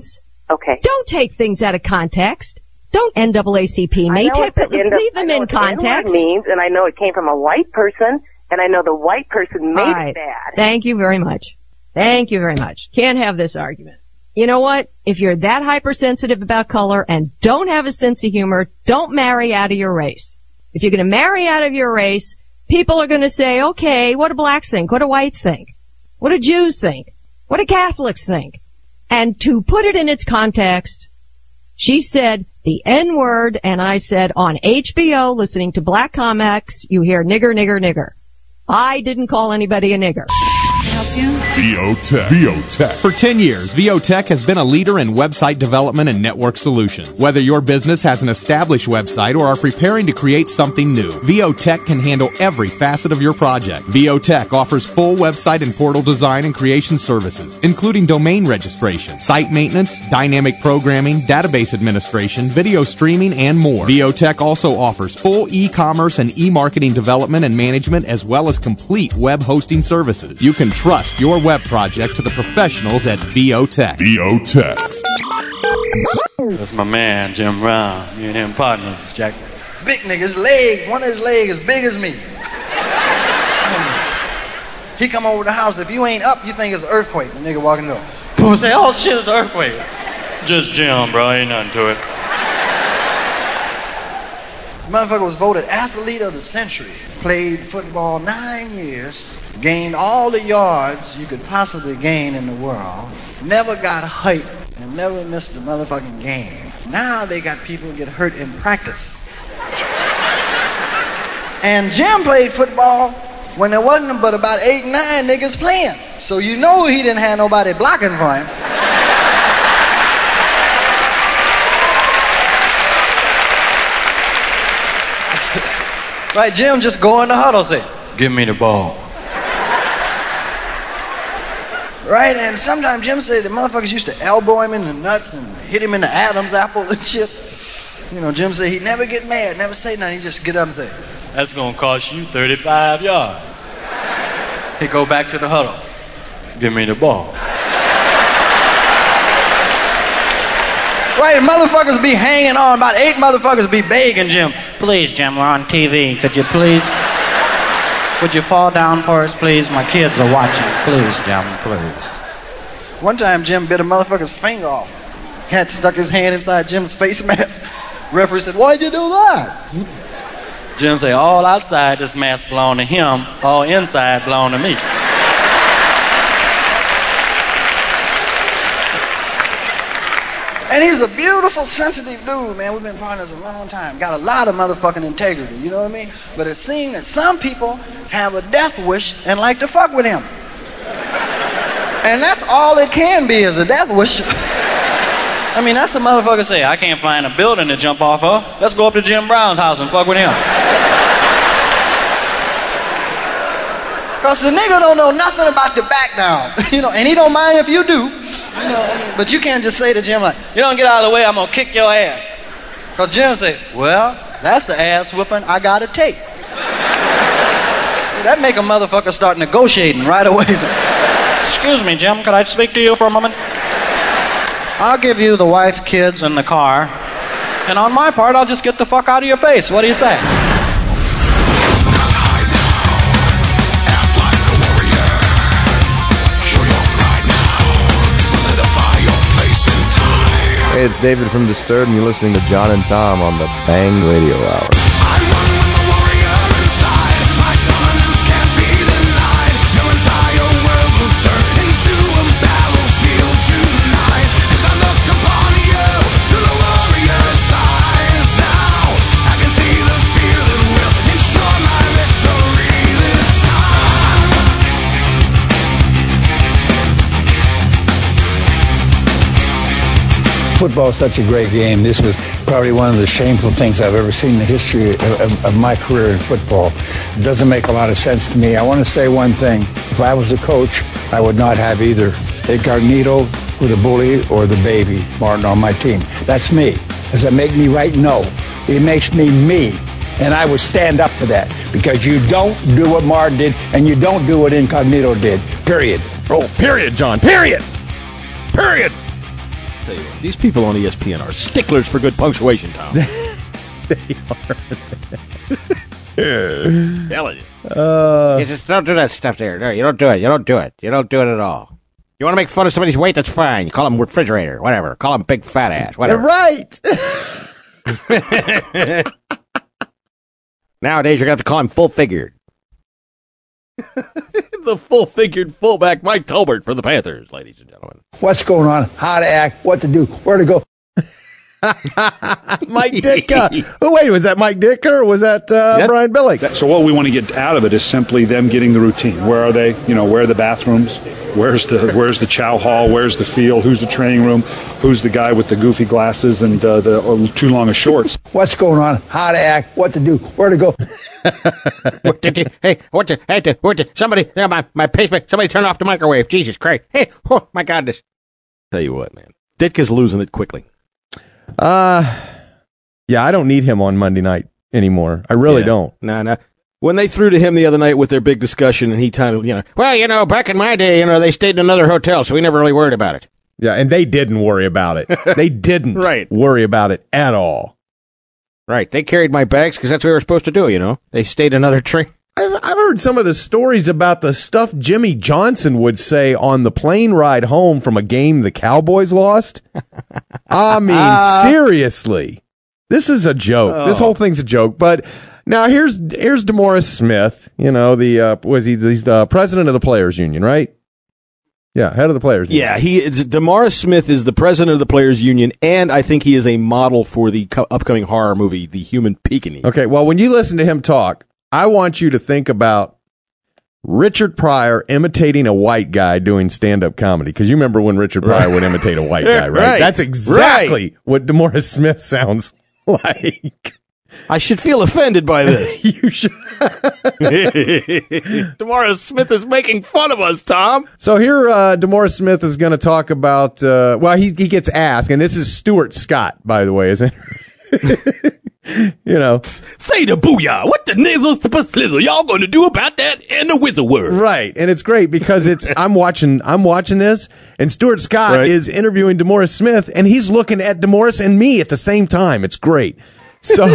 Okay. Don't take things out of context. Don't N double A C P me. Take, the leave them in context. The means, and I know it came from a white person, and I know the white person made right. it bad. Thank you very much. Thank you very much. Can't have this argument. You know what? If you're that hypersensitive about color and don't have a sense of humor, don't marry out of your race. If you're going to marry out of your race, people are going to say, okay, what do blacks think? What do whites think? What do Jews think? What do Catholics think? And to put it in its context, she said the N-word, and I said on H B O, listening to Black Comics, you hear nigger, nigger, nigger. I didn't call anybody a nigger. VOTech. VOTech. For ten years, VOTech has been a leader in website development and network solutions. Whether your business has an established website or are preparing to create something new, VOTech can handle every facet of your project. VOTech offers full website and portal design and creation services, including domain registration, site maintenance, dynamic programming, database administration, video streaming, and more. VOTech also offers full e-commerce and e-marketing development and management, as well as complete web hosting services. You can trust your web project to the professionals at VOTech. VOTech. That's my man, Jim Brown. Me and him partners, Jack. Big nigga's leg, one of his legs as big as me. He come over the house. If you ain't up, you think it's an earthquake. The nigga walking the door. Boom, say, oh shit, it's an earthquake. Just Jim, bro. Ain't nothing to it. The motherfucker was voted athlete of the century. Played football nine years. Gained all the yards you could possibly gain in the world. Never got hurt and never missed a motherfucking game. Now they got people who get hurt in practice. And Jim played football when there wasn't but about eight, nine niggas playing. So you know he didn't have nobody blocking for him. Right, Jim just go in the huddle, say, give me the ball. Right, and sometimes Jim said the motherfuckers used to elbow him in the nuts and hit him in the Adam's apple and shit. You know, Jim said he'd never get mad, never say nothing, he'd just get up and say, that's gonna cost you thirty-five yards. He'd go back to the huddle. Give me the ball. Right, motherfuckers be hanging on, about eight motherfuckers be begging Jim, please Jim, we're on T V, could you please? Would you fall down for us, please? My kids are watching. Please, Jim, please. One time, Jim bit a motherfucker's finger off. Cat stuck his hand inside Jim's face mask. Referee said, why'd you do that? Jim said, all outside this mask belong to him, all inside belong to me. And he's a beautiful, sensitive dude, man. We've been partners a long time. Got a lot of motherfucking integrity, you know what I mean? But it seems that some people have a death wish and like to fuck with him. And that's all it can be, is a death wish. I mean, that's the motherfucker say, I can't find a building to jump off of. Let's go up to Jim Brown's house and fuck with him. Because the nigga don't know nothing about the back down. You know, and he don't mind if you do. You know, I mean, but you can't just say to Jim like, you don't get out of the way, I'm gonna kick your ass. Because Jim say, well, that's the ass whooping I gotta take. See, that make a motherfucker start negotiating right away. Excuse me, Jim, could I speak to you for a moment? I'll give you the wife, kids, and the car. And on my part, I'll just get the fuck out of your face. What do you say? Hey, it's David from Disturbed, and you're listening to John and Tom on the Bang Radio Hour. Football is such a great game. This was probably one of the shameful things I've ever seen in the history of, of, of my career in football. It doesn't make a lot of sense to me. I want to say one thing. If I was a coach, I would not have either Incognito or the bully or the baby Martin on my team. That's me. Does that make me right? No. It makes me me. And I would stand up for that because you don't do what Martin did and you don't do what Incognito did. Period. Oh, period, John. Period. Period. Tell you what, these people on E S P N are sticklers for good punctuation, Tom. They are. Telling you. Uh, you just don't do that stuff there. No, you don't do it. You don't do it. You don't do it at all. You want to make fun of somebody's weight? That's fine. You call them refrigerator, whatever. Call them big fat ass, whatever. Right. Nowadays, you're going to have to call him full-figured. The full-figured fullback Mike Tolbert for the Panthers, ladies and gentlemen. What's going on, how to act, what to do, where to go. Mike Ditka. Oh, wait, was that Mike Ditka or was that uh, Yep. Brian Billick? So what we want to get out of it is simply them getting the routine. Where are they? You know, where are the bathrooms? Where's the Where's the chow hall? Where's the field? Who's the training room? Who's the guy with the goofy glasses and uh, the uh, too long of shorts? What's going on, how to act, what to do, where to go. What did you, hey, what the, hey, the, what the, somebody, yeah, my, my pacemaker, somebody turn off the microwave. Jesus Christ. Hey, oh, my God. This. Tell you what, man. Ditka's losing it quickly. Uh, yeah, I don't need him on Monday night anymore. I really Yeah. don't. No, no. When they threw to him the other night with their big discussion, and he kind of, you know, Well, you know, back in my day, you know, they stayed in another hotel, so we never really worried about it. Yeah, and they didn't worry about it. They didn't Right. worry about it at all. Right. They carried my bags because that's what we were supposed to do, you know. They stayed another train. I've, I've heard some of the stories about the stuff Jimmy Johnson would say on the plane ride home from a game the Cowboys lost. I mean, seriously. This is a joke. Oh. This whole thing's a joke. But now here's here's DeMaurice Smith. You know, the uh, was he he's the president of the Players Union, right? Yeah, head of the Players Union. yeah, he is, DeMaurice Smith is the president of the Players Union, and I think he is a model for the co- upcoming horror movie, The Human Peekaboo. Okay, well, when you listen to him talk, I want you to think about Richard Pryor imitating a white guy doing stand-up comedy. Because you remember when Richard Pryor would imitate a white guy, right? Right. That's exactly Right. what DeMaurice Smith sounds like. I should feel offended by this. You should. DeMaurice Smith is making fun of us, Tom. So here, uh, DeMaurice Smith is going to talk about, uh, well, he, he gets asked, and this is Stuart Scott, by the way, isn't it? You know. Say the booyah. What the nizzle slizzle y'all going to do about that in the wizard word? Right. And it's great because it's, I'm watching, I'm watching this, and Stuart Scott Right. is interviewing DeMaurice Smith, and he's looking at DeMaurice and me at the same time. It's great. So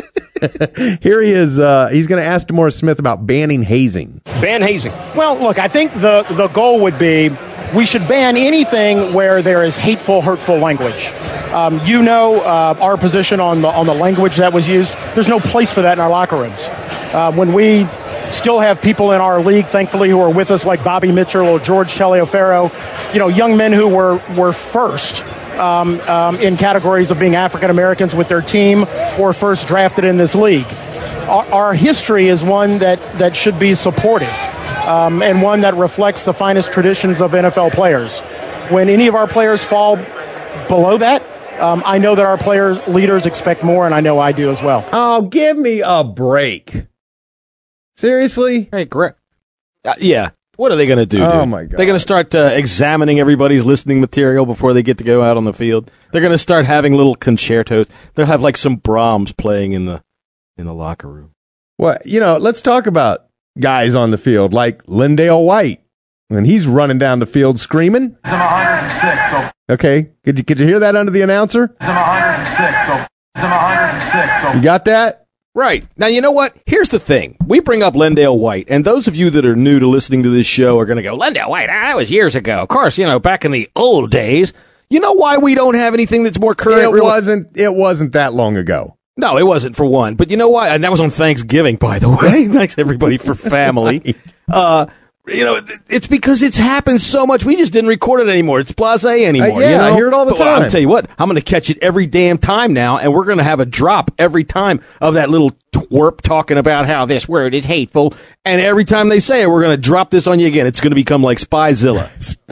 here he is. Uh, he's going to ask DeMaurice Smith about banning hazing. Ban hazing. Well, look, I think the, the goal would be we should ban anything where there is hateful, hurtful language. Um, you know uh, our position on the on the language that was used. There's no place for that in our locker rooms. Uh, when we still have people in our league, thankfully, who are with us, like Bobby Mitchell or George Taliaferro, you know, young men who were were first um, um, in categories of being African Americans with their team or first drafted in this league. Our, our history is one that, that should be supportive um, and one that reflects the finest traditions of N F L players. When any of our players fall below that, um, I know that our players, leaders expect more, and I know I do as well. Oh, give me a break. Seriously? Hey, great. Uh, yeah. What are they going to do? Oh, dude? my God. They're going to start uh, examining everybody's listening material before they get to go out on the field. They're going to start having little concertos. They'll have like some Brahms playing in the in the locker room. Well, you know, let's talk about guys on the field like Lindale White. When he's running down the field screaming. I'm one hundred six, so Okay. Could you, could you hear that under the announcer? I'm one hundred six, so I'm one hundred six, so You got that? Right. Now, you know what? Here's the thing. We bring up Lendale White, and those of you that are new to listening to this show are going to go, Lendale White, ah, that was years ago. Of course, you know, back in the old days. You know why we don't have anything that's more current? It really? wasn't, it wasn't that long ago. No, it wasn't for one. But you know why? And that was on Thanksgiving, by the way. Thanks, everybody, for family. Right. Uh, you know, it's because it's happened so much. We just didn't record it anymore. It's blasé anymore. Uh, yeah, you know? I hear it all the But, time. well, I'll tell you what, I'm going to catch it every damn time now, and we're going to have a drop every time of that little twerp talking about how this word is hateful. And every time they say it, we're going to drop this on you again. It's going to become like Spyzilla.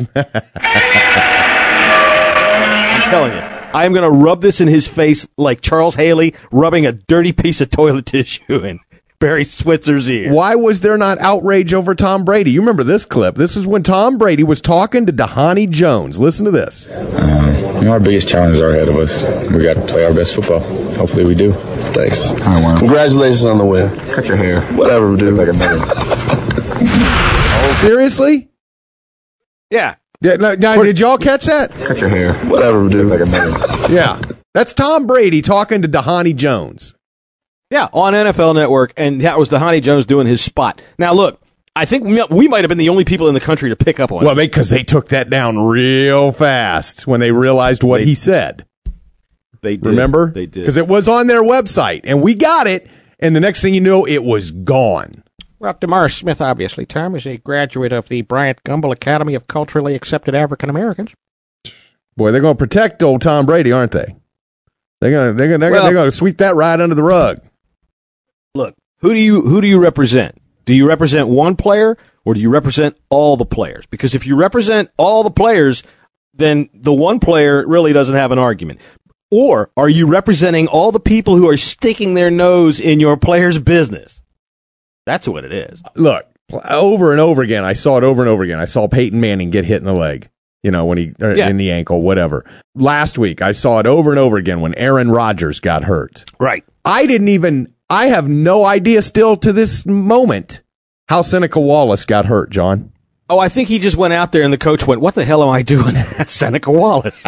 I'm telling you. I am going to rub this in his face like Charles Haley rubbing a dirty piece of toilet tissue in Barry Switzer's ear. Why was there not outrage over Tom Brady? You remember this clip. This is when Tom Brady was talking to Dhani Jones. Listen to this. Um, you know, our biggest challenges are ahead of us. We got to play our best football. Hopefully we do. Thanks. I want Congratulations on the win. Cut your hair. Whatever, dude. Like a Seriously? Yeah. Did, now, did y'all catch that? Cut your hair. Whatever, dude. Yeah. That's Tom Brady talking to Dhani Jones. Yeah, on N F L Network, and that was Dhani Jones doing his spot. Now, look, I think we, we might have been the only people in the country to pick up on well, it. Well, because they took that down real fast when they realized what they, he said. They did. Remember? They did. Because it was on their website, and we got it, and the next thing you know, it was gone. Well, DeMar Smith, obviously, Tom, is a graduate of the Bryant Gumbel Academy of Culturally Accepted African Americans. Boy, they're going to protect old Tom Brady, aren't they? They're going to they're going well, they're going to sweep that right under the rug. Look, who do you who do you represent? Do you represent one player or do you represent all the players? Because if you represent all the players, then the one player really doesn't have an argument. Or are you representing all the people who are sticking their nose in your player's business? That's what it is. Look, over and over again, I saw it over and over again. I saw Peyton Manning get hit in the leg, you know, when he or yeah. in the ankle, whatever. Last week, I saw it over and over again when Aaron Rodgers got hurt. Right. I didn't even, I have no idea still to this moment how Seneca Wallace got hurt, John. Oh, I think he just went out there and the coach went, what the hell am I doing at Seneca Wallace?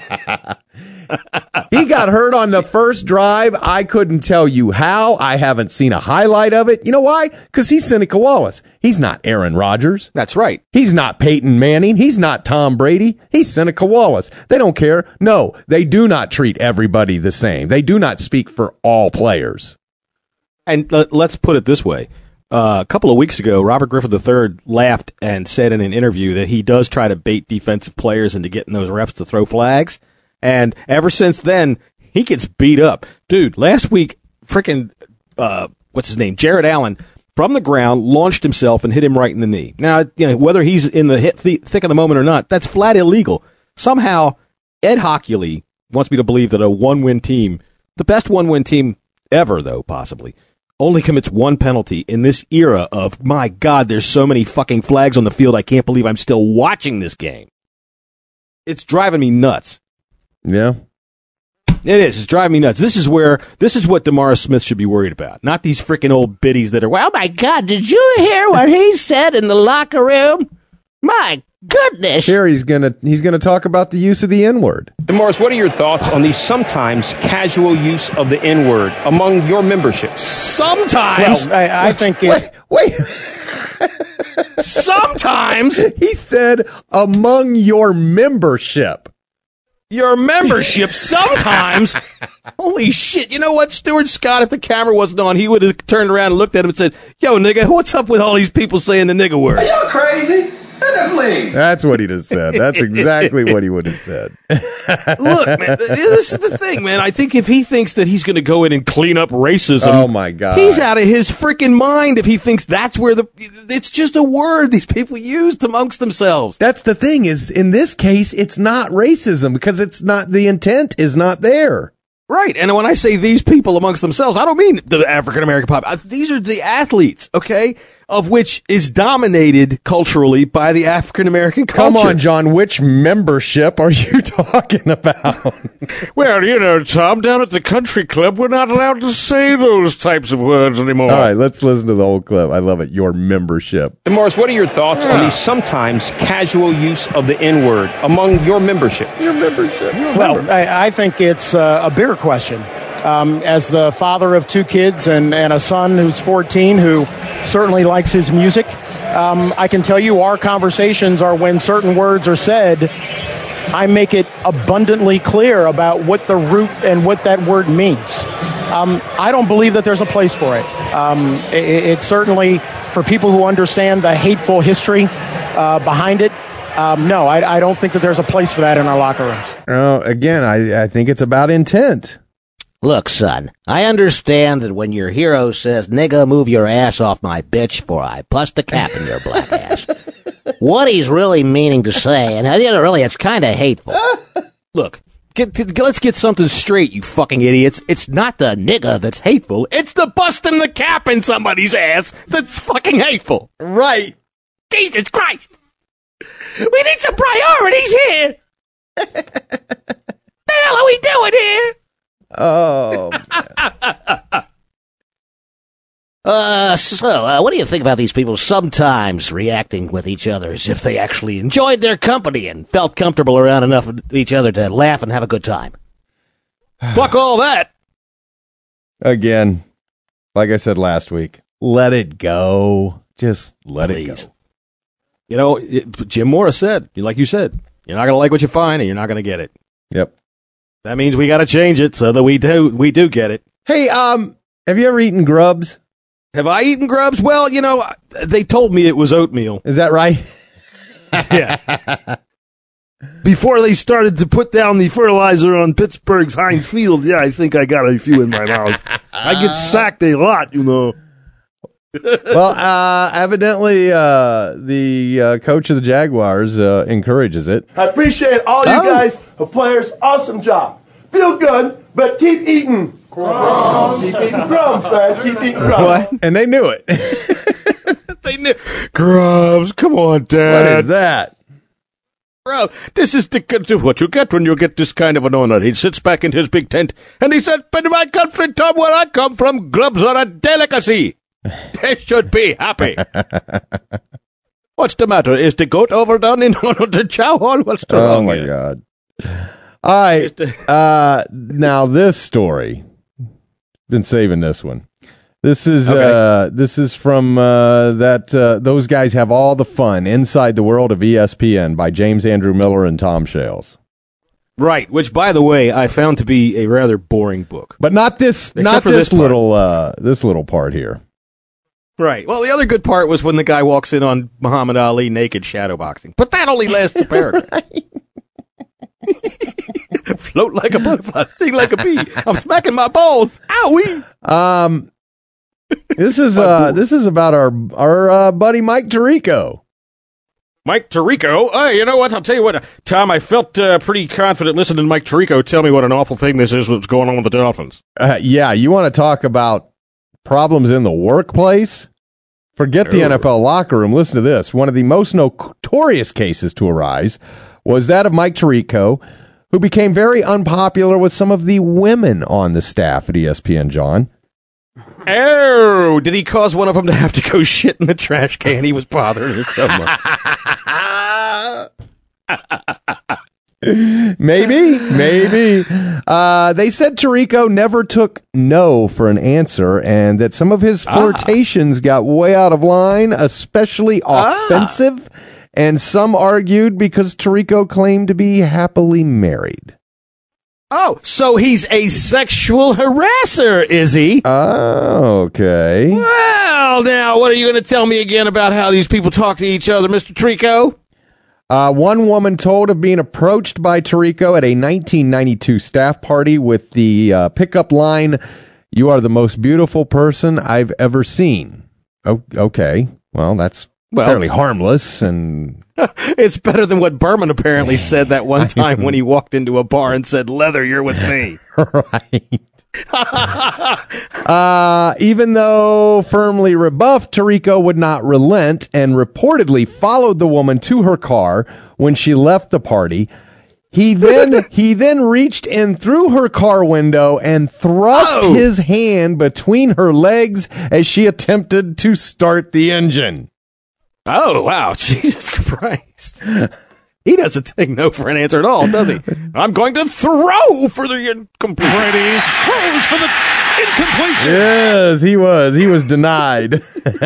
He got hurt on the first drive. I couldn't tell you how. I haven't seen a highlight of it. You know why? Because he's Seneca Wallace. He's not Aaron Rodgers. That's right. He's not Peyton Manning. He's not Tom Brady. He's Seneca Wallace. They don't care. No, they do not treat everybody the same. They do not speak for all players. And let, let's put it this way. Uh, a couple of weeks ago, Robert Griffin the third laughed and said in an interview that he does try to bait defensive players into getting those refs to throw flags. And ever since then, he gets beat up. Dude, last week, frickin', uh, what's his name? Jared Allen, from the ground, launched himself and hit him right in the knee. Now, you know, whether he's in the hit th- thick of the moment or not, that's flat illegal. Somehow, Ed Hockley wants me to believe that a one-win team, the best one-win team ever, though, possibly, only commits one penalty in this era of, my God, there's so many fucking flags on the field, I can't believe I'm still watching this game. It's driving me nuts. Yeah. It is. It's driving me nuts. This is where, this is what DeMar Smith should be worried about. Not these freaking old biddies that are, well, oh my God, did you hear what he said in the locker room? My goodness. Here he's going to he's gonna talk about the use of the N-word. Morris, what are your thoughts on the sometimes casual use of the N-word among your membership? Sometimes? Well, I, I think it... Wait, wait. Sometimes? He said among your membership. Your membership sometimes. Holy shit. You know what, Stuart Scott, if the camera wasn't on, he would have turned around and looked at him and said, yo, nigga, what's up with all these people saying the nigga word? Are y'all crazy? That's what he just said. That's exactly what he would have said. Look, man, this is the thing, man. I think if he thinks that he's going to go in and clean up racism, oh my God, he's out of his freaking mind if he thinks that's where the, it's just a word these people used amongst themselves. That's the thing is, in this case, it's not racism because it's not, the intent is not there. Right, and when I say these people amongst themselves, I don't mean the African-American population. These are the athletes, okay, of which is dominated culturally by the African-American culture. Come on, John, which membership are you talking about? Well, you know, Tom, down at the country club, we're not allowed to say those types of words anymore. All right, let's listen to the whole clip. I love it, your membership. Morris, what are your thoughts yeah. on the sometimes casual use of the N-word among your membership? Your membership. Your well, membership. I, I think it's uh, a bigger question. Um, as the father of two kids and, and a son who's fourteen who certainly likes his music, um, I can tell you our conversations are when certain words are said, I make it abundantly clear about what the root and what that word means. Um, I don't believe that there's a place for it. Um, it. It's certainly for people who understand the hateful history uh, behind it. Um, no, I, I don't think that there's a place for that in our locker rooms. Uh, again, I, I think it's about intent. Look, son, I understand that when your hero says, nigga, move your ass off my bitch for I bust a cap in your black ass, what he's really meaning to say, and you know, really, it's kind of hateful. Look, get, get, let's get something straight, you fucking idiots. It's not the nigga that's hateful. It's the busting the cap in somebody's ass that's fucking hateful. Right. Jesus Christ. We need some priorities here. The hell are we doing here? Oh, uh, Uh, so, uh, what do you think about these people sometimes reacting with each other as if they actually enjoyed their company and felt comfortable around enough of each other to laugh and have a good time? Fuck all that! Again, like I said last week, let it go. Just let Please. it go. You know, it, Jim Morris said, like you said, you're not going to like what you find and you're not going to get it. Yep. That means we got to change it so that we do we do get it. Hey, um, have you ever eaten Grubs? Have I eaten Grubs? Well, you know, they told me it was oatmeal. Is that right? Yeah. Before they started to put down the fertilizer on Pittsburgh's Heinz Field, yeah, I think I got a few in my mouth. I get sacked a lot, you know. Well, uh, evidently, uh, the uh, coach of the Jaguars uh, encourages it. I appreciate all you oh. guys, the players. Awesome job. Feel good, but keep eating. Crumbs. Keep eating crumbs, man. Keep eating crumbs. What? And they knew it. They knew. Grubs, come on, Dad. What is that? Bro, this is the, what you get when you get this kind of an owner. He sits back in his big tent, and he said, in my country, Tom, where I come from, grubs are a delicacy. They should be happy. What's the matter? Is the goat overdone in the chow hall? What's the oh, wrong my here? God. All right. Uh, now, this story, been saving this one. This is okay. uh, this is from uh, that uh, those guys have all the fun inside the world of E S P N by James Andrew Miller and Tom Shales. Right, which by the way I found to be a rather boring book, but not this, Except not this, this little uh, this little part here. Right. Well, the other good part was when the guy walks in on Muhammad Ali naked shadowboxing, but that only lasts a paragraph. Float like a butterfly, sting like a bee. I'm smacking my balls. Owie. Um. This is uh this is about our our uh, buddy Mike Tirico. Mike Tirico? Hey, you know what? I'll tell you what, Tom, I felt uh, pretty confident listening to Mike Tirico tell me what an awful thing this is that's going on with the Dolphins. Uh, yeah, you want to talk about problems in the workplace? Forget the oh. N F L locker room. Listen to this. One of the most notorious cases to arise was that of Mike Tirico, who became very unpopular with some of the women on the staff at E S P N, John. Oh, did he cause one of them to have to go shit in the trash can? He was bothering her so much. Maybe, maybe. Uh, they said Tirico never took no for an answer and that some of his flirtations ah. got way out of line, especially offensive. Ah. And some argued because Tirico claimed to be happily married. Oh, so he's a sexual harasser, is he? Oh, okay. Well, now, what are you going to tell me again about how these people talk to each other, Mister Tirico? Uh, one woman told of being approached by Tirico at a nineteen ninety-two staff party with the uh, pickup line, "You are the most beautiful person I've ever seen." Oh, okay. Well, that's well, fairly harmless and... It's better than what Berman apparently said that one time when he walked into a bar and said, "Leather, you're with me." Right. uh, even though firmly rebuffed, Tirico would not relent and reportedly followed the woman to her car when she left the party. He then he then reached in through her car window and thrust oh. his hand between her legs as she attempted to start the engine. Oh, wow. Jesus Christ. He doesn't take no for an answer at all, does he? I'm going to throw for the incompletion. Brady throws for the incompletion. Yes, he was. He was denied.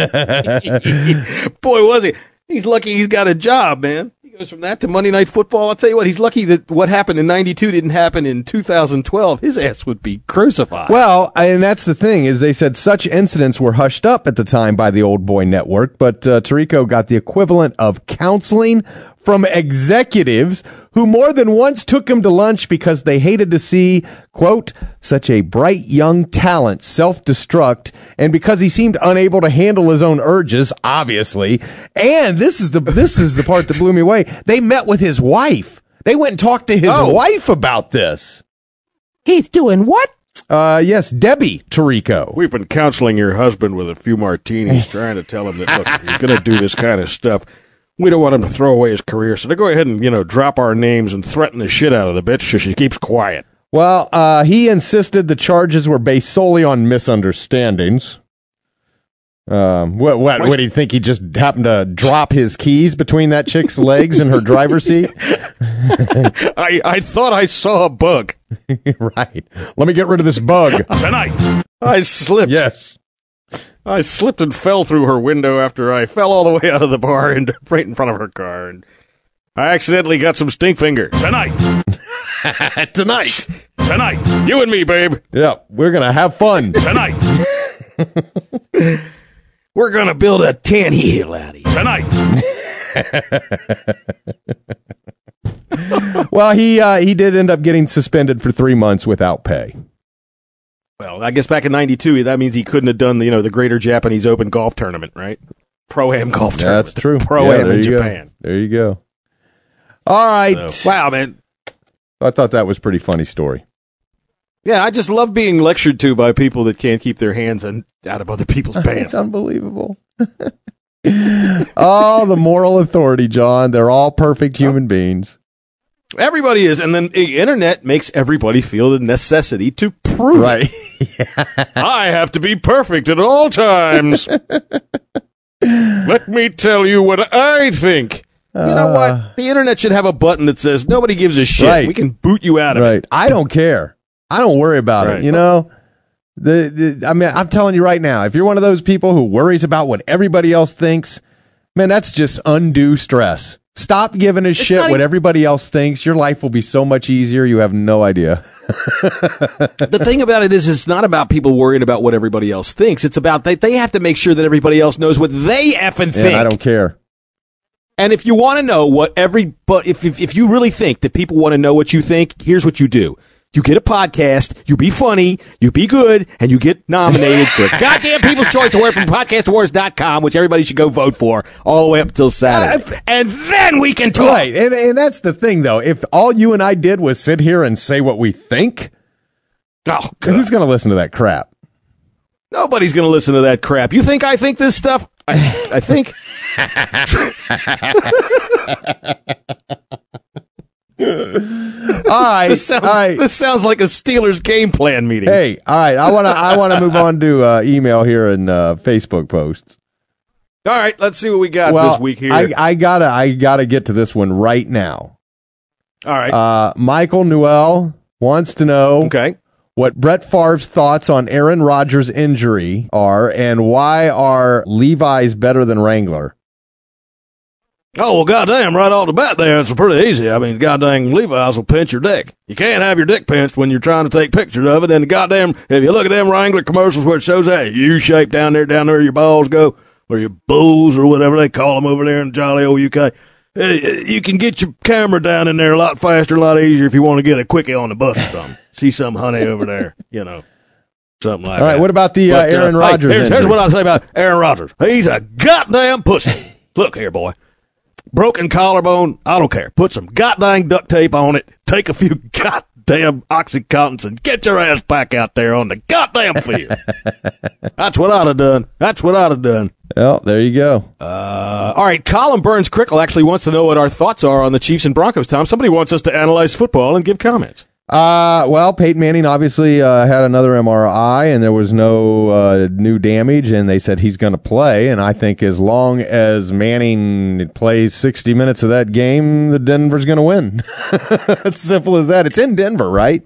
Boy, was he. He's lucky he's got a job, man. He goes from that to Monday Night Football. I'll tell you what, he's lucky that what happened in ninety-two didn't happen in two thousand twelve. His ass would be crucified. Well, and that's the thing, is they said such incidents were hushed up at the time by the Old Boy Network, but uh, Tirico got the equivalent of counseling from executives who more than once took him to lunch because they hated to see, quote, such a bright young talent self-destruct, and because he seemed unable to handle his own urges, obviously. And this is the this is the part that blew me away. They met with his wife. They went and talked to his oh. wife about this. He's doing what? Uh, yes, Debbie Tirico. We've been counseling your husband with a few martinis, trying to tell him that, look, if he's going to do this kind of stuff, we don't want him to throw away his career, so they go ahead and, you know, drop our names and threaten the shit out of the bitch so she keeps quiet. Well, uh, he insisted the charges were based solely on misunderstandings. Um, what, what, what do you think? He just happened to drop his keys between that chick's legs in her driver's seat? I, I thought I saw a bug. Right. Let me get rid of this bug. Tonight. I slipped. Yes. I slipped and fell through her window after I fell all the way out of the bar and right in front of her car. And I accidentally got some stink finger. Tonight. Tonight. Tonight. You and me, babe. Yeah, we're going to have fun. Tonight. We're going to build a tan heel out of you. Tonight. Well, he uh, he did end up getting suspended for three months without pay. Well, I guess back in ninety-two, that means he couldn't have done the, you know, the Greater Japanese Open golf tournament, right? Pro-Am golf tournament. That's true. Pro-Am yeah, in Japan. Go. There you go. All right. So, wow, man. I thought that was a pretty funny story. Yeah, I just love being lectured to by people that can't keep their hands in, out of other people's pants. It's unbelievable. Oh, the moral authority, John. They're all perfect human beings. Everybody is, and then the internet makes everybody feel the necessity to prove right. it. I have to be perfect at all times. Let me tell you what I think. You know what? The internet should have a button that says, nobody gives a shit. Right. We can boot you out of right. it. I don't care. I don't worry about right. it. You know, the, the I mean, I'm telling you right now, if you're one of those people who worries about what everybody else thinks, man, that's just undue stress. Stop giving a it's shit what even, everybody else thinks. Your life will be so much easier. You have no idea. The thing about it is, it's not about people worrying about what everybody else thinks. It's about they, they have to make sure that everybody else knows what they effing think. Yeah, I don't care. And if you want to know what every, but if, if if you really think that people want to know what you think, here's what you do. You get a podcast, you be funny, you be good, and you get nominated for a goddamn People's Choice Award from podcast awards dot com, which everybody should go vote for all the way up until Saturday. Uh, and then we can talk. Right, and, and that's the thing, though. If all you and I did was sit here and say what we think, oh, who's going to listen to that crap? Nobody's going to listen to that crap. You think I think this stuff? I, I think... all right, this sounds, all right. This sounds like a Steelers game plan meeting. Hey, all right. I want to. I want to move on to uh, email here and uh, Facebook posts. All right, let's see what we got well, this week here. I, I gotta. I gotta get to this one right now. All right. Uh, Michael Newell wants to know. Okay. What Brett Favre's thoughts on Aaron Rodgers' injury are, and why are Levi's better than Wrangler? Oh, well, goddamn, right off the bat there, it's pretty easy. I mean, goddamn, Levi's will pinch your dick. You can't have your dick pinched when you're trying to take pictures of it, and goddamn, if you look at them Wrangler commercials where it shows that U-shape down there, down there, your balls go, or your bulls, or whatever they call them over there in jolly old U K, you can get your camera down in there a lot faster, a lot easier if you want to get a quickie on the bus or something. See some honey over there, you know, something like that. All right, that. what about the uh, but, Aaron uh, Rodgers hey, here's, here's injury? what I say about Aaron Rodgers. He's a goddamn pussy. Look here, boy. Broken collarbone, I don't care. Put some goddamn duct tape on it. Take a few goddamn Oxycontins and get your ass back out there on the goddamn field. That's what I'd have done. That's what I'd have done. Well, there you go. Uh, all right, Colin Burns Crickle actually wants to know what our thoughts are on the Chiefs and Broncos, Tom. Somebody wants us to analyze football and give comments. Uh, well, Peyton Manning obviously uh, had another M R I, and there was no uh, new damage, and they said he's going to play. And I think as long as Manning plays sixty minutes of that game, the Denver's going to win. It's simple as that. It's in Denver, right?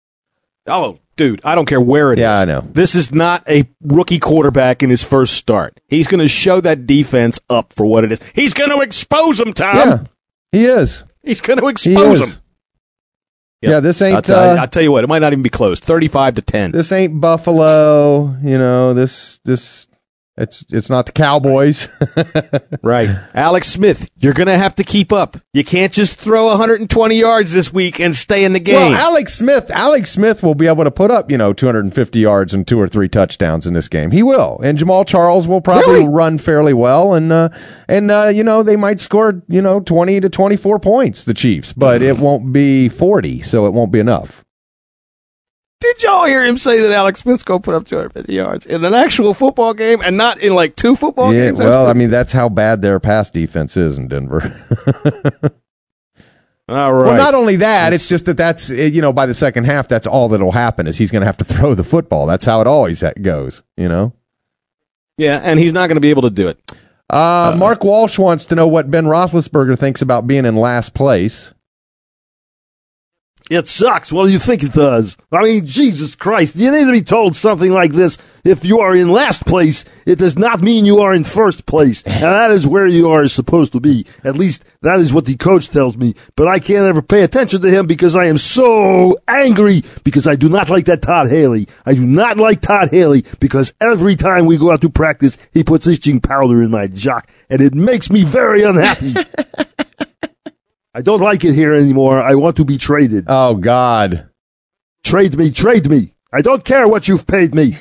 Oh, dude, I don't care where it yeah, is. I know. This is not a rookie quarterback in his first start. He's going to show that defense up for what it is. He's going to expose them, Tom. Yeah, he is. He's going to expose them. Yep. Yeah, this ain't. I'll tell, uh, I'll tell you what, it might not even be close. Thirty-five to ten. This ain't Buffalo. You know, this this it's it's not the Cowboys. Right, Alex Smith, you're gonna have to keep up. You can't just throw one hundred twenty yards this week and stay in the game. Well, Alex Smith, Alex Smith will be able to put up, you know, two hundred fifty yards and two or three touchdowns in this game. He will, and Jamal Charles will probably really? run fairly well, and uh, and uh, you know they might score, you know, twenty to twenty four points, the Chiefs, but it won't be forty, so it won't be enough. Did y'all hear him say that Alex Smith's going to put up two hundred fifty yards in an actual football game and not in like two football yeah, games? well, I mean, that's how bad their pass defense is in Denver. All right. Well, not only that, it's just that that's, you know, by the second half, that's all that'll happen is he's going to have to throw the football. That's how it always goes, you know? Yeah, and he's not going to be able to do it. Uh, Mark Walsh wants to know what Ben Roethlisberger thinks about being in last place. It sucks. What do you think it does? I mean, Jesus Christ, you need to be told something like this. If you are in last place, it does not mean you are in first place. And that is where you are supposed to be. At least that is what the coach tells me. But I can't ever pay attention to him because I am so angry because I do not like that Todd Haley. I do not like Todd Haley because every time we go out to practice, he puts itching powder in my jock. And it makes me very unhappy. I don't like it here anymore. I want to be traded. Oh, God. Trade me, trade me. I don't care what you've paid me.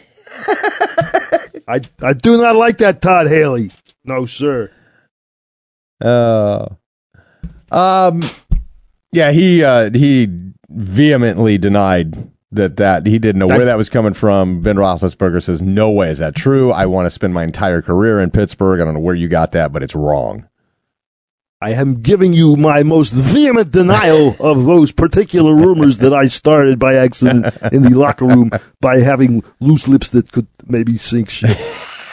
I I do not like that Todd Haley. No, sir. Uh, um, yeah, he uh, he vehemently denied that, that he didn't know where that was coming from. Ben Roethlisberger says, no way is that true. I want to spend my entire career in Pittsburgh. I don't know where you got that, but it's wrong. I am giving you my most vehement denial of those particular rumors that I started by accident in the locker room by having loose lips that could maybe sink ships.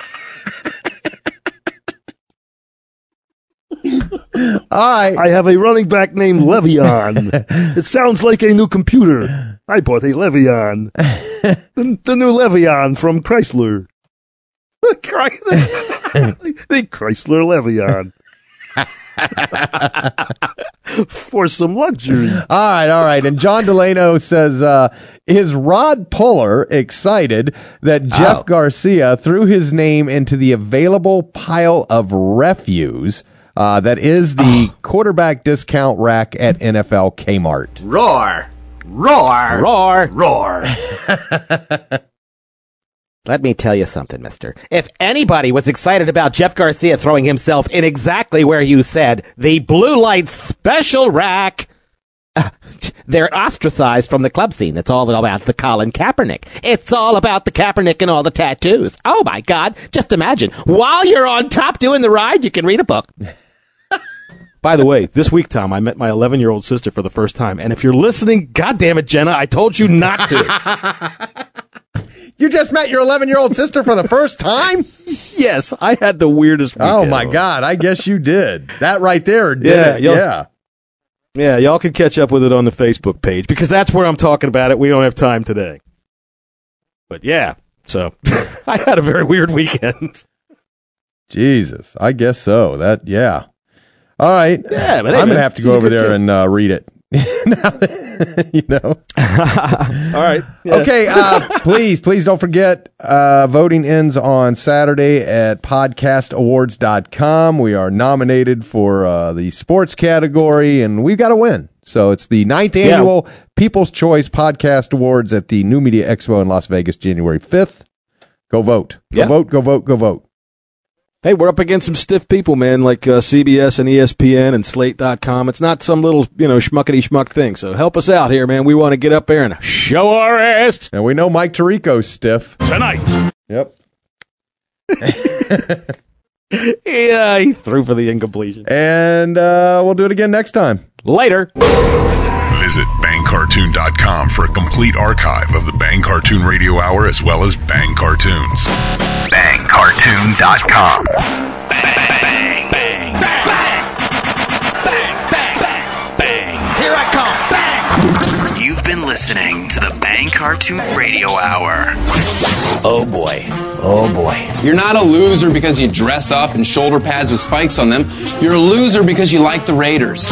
I I have a running back named Le'Veon. It sounds like a new computer. I bought a Le'Veon. the, the new Le'Veon from Chrysler. the Chrysler Le'Veon. For some luxury. All right, all right. And John Delano says, uh, is Rod Puller excited that Jeff Oh. Garcia threw his name into the available pile of refuse uh, that is the quarterback discount rack at N F L Kmart? Roar. Roar. Roar. Roar. Let me tell you something, mister. If anybody was excited about Jeff Garcia throwing himself in exactly where you said, the blue light special rack, uh, they're ostracized from the club scene. It's all about the Colin Kaepernick. It's all about the Kaepernick and all the tattoos. Oh, my God. Just imagine. While you're on top doing the ride, you can read a book. By the way, this week, Tom, I met my eleven-year-old sister for the first time. And if you're listening, God damn it, Jenna, I told you not to. You just met your eleven-year-old sister for the first time? Yes, I had the weirdest weekend. Oh, my God. I guess you did. That right there did Yeah, it. y'all- Yeah. Yeah, y'all can catch up with it on the Facebook page because that's where I'm talking about it. We don't have time today. But yeah, so I had a very weird weekend. Jesus. I guess so. That, yeah. All right. Yeah, but hey, I'm going man, to have to go she's a over good there kid. and uh, read it. Now that- you know. All right. Yeah. Okay, uh, please, please don't forget, uh, voting ends on Saturday at podcast awards dot com. We are nominated for uh, the sports category, and we've got to win. So it's the ninth Yeah. annual People's Choice Podcast Awards at the New Media Expo in Las Vegas, January fifth. Go vote. Go Yeah. vote, go vote, go vote. Hey, we're up against some stiff people, man, like uh, C B S and E S P N and Slate dot com. It's not some little, you know, schmuckety schmuck thing. So help us out here, man. We want to get up there and show our ass. And we know Mike Tirico's stiff. Tonight. Yep. Yeah, he threw for the incompletion. And uh, we'll do it again next time. Later. Visit bang cartoon dot com for a complete archive of the Bang Cartoon Radio Hour as well as Bang Cartoons. bang cartoon dot com. Bang, bang, bang, bang, bang, bang, bang. Here I come. Bang. You've been listening to the Bang Cartoon Radio Hour. Oh boy. Oh boy. You're not a loser because you dress up in shoulder pads with spikes on them. You're a loser because you like the Raiders.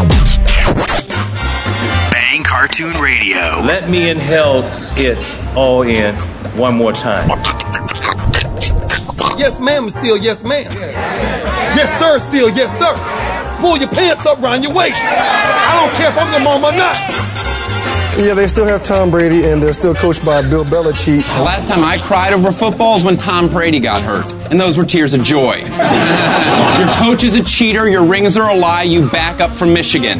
Bang Cartoon Radio. Let me inhale it all in one more time. Yes, ma'am, is still yes, ma'am. Yes, sir, still yes, sir. Pull your pants up around your waist. I don't care if I'm your mom or not. Yeah, they still have Tom Brady, and they're still coached by Bill Belichick. The last time I cried over football is when Tom Brady got hurt, and those were tears of joy. Your coach is a cheater, your rings are a lie, you back up from Michigan.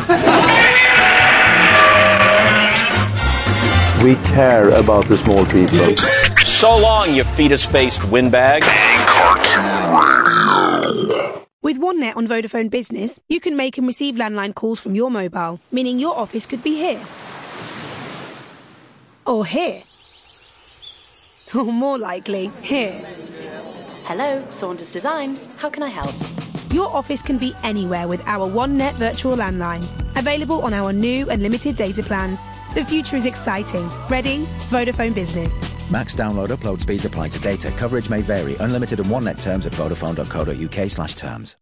We care about the small people. So long, you fetus-faced windbag. With OneNet on Vodafone Business, you can make and receive landline calls from your mobile, meaning your office could be here. Or here. Or more likely, here. Hello, Saunders Designs. How can I help? Your office can be anywhere with our OneNet virtual landline. Available on our new unlimited data plans. The future is exciting. Ready? Vodafone Business. Max download upload speeds apply to data. Coverage may vary. Unlimited and one net terms at vodafone dot co dot uk slash terms.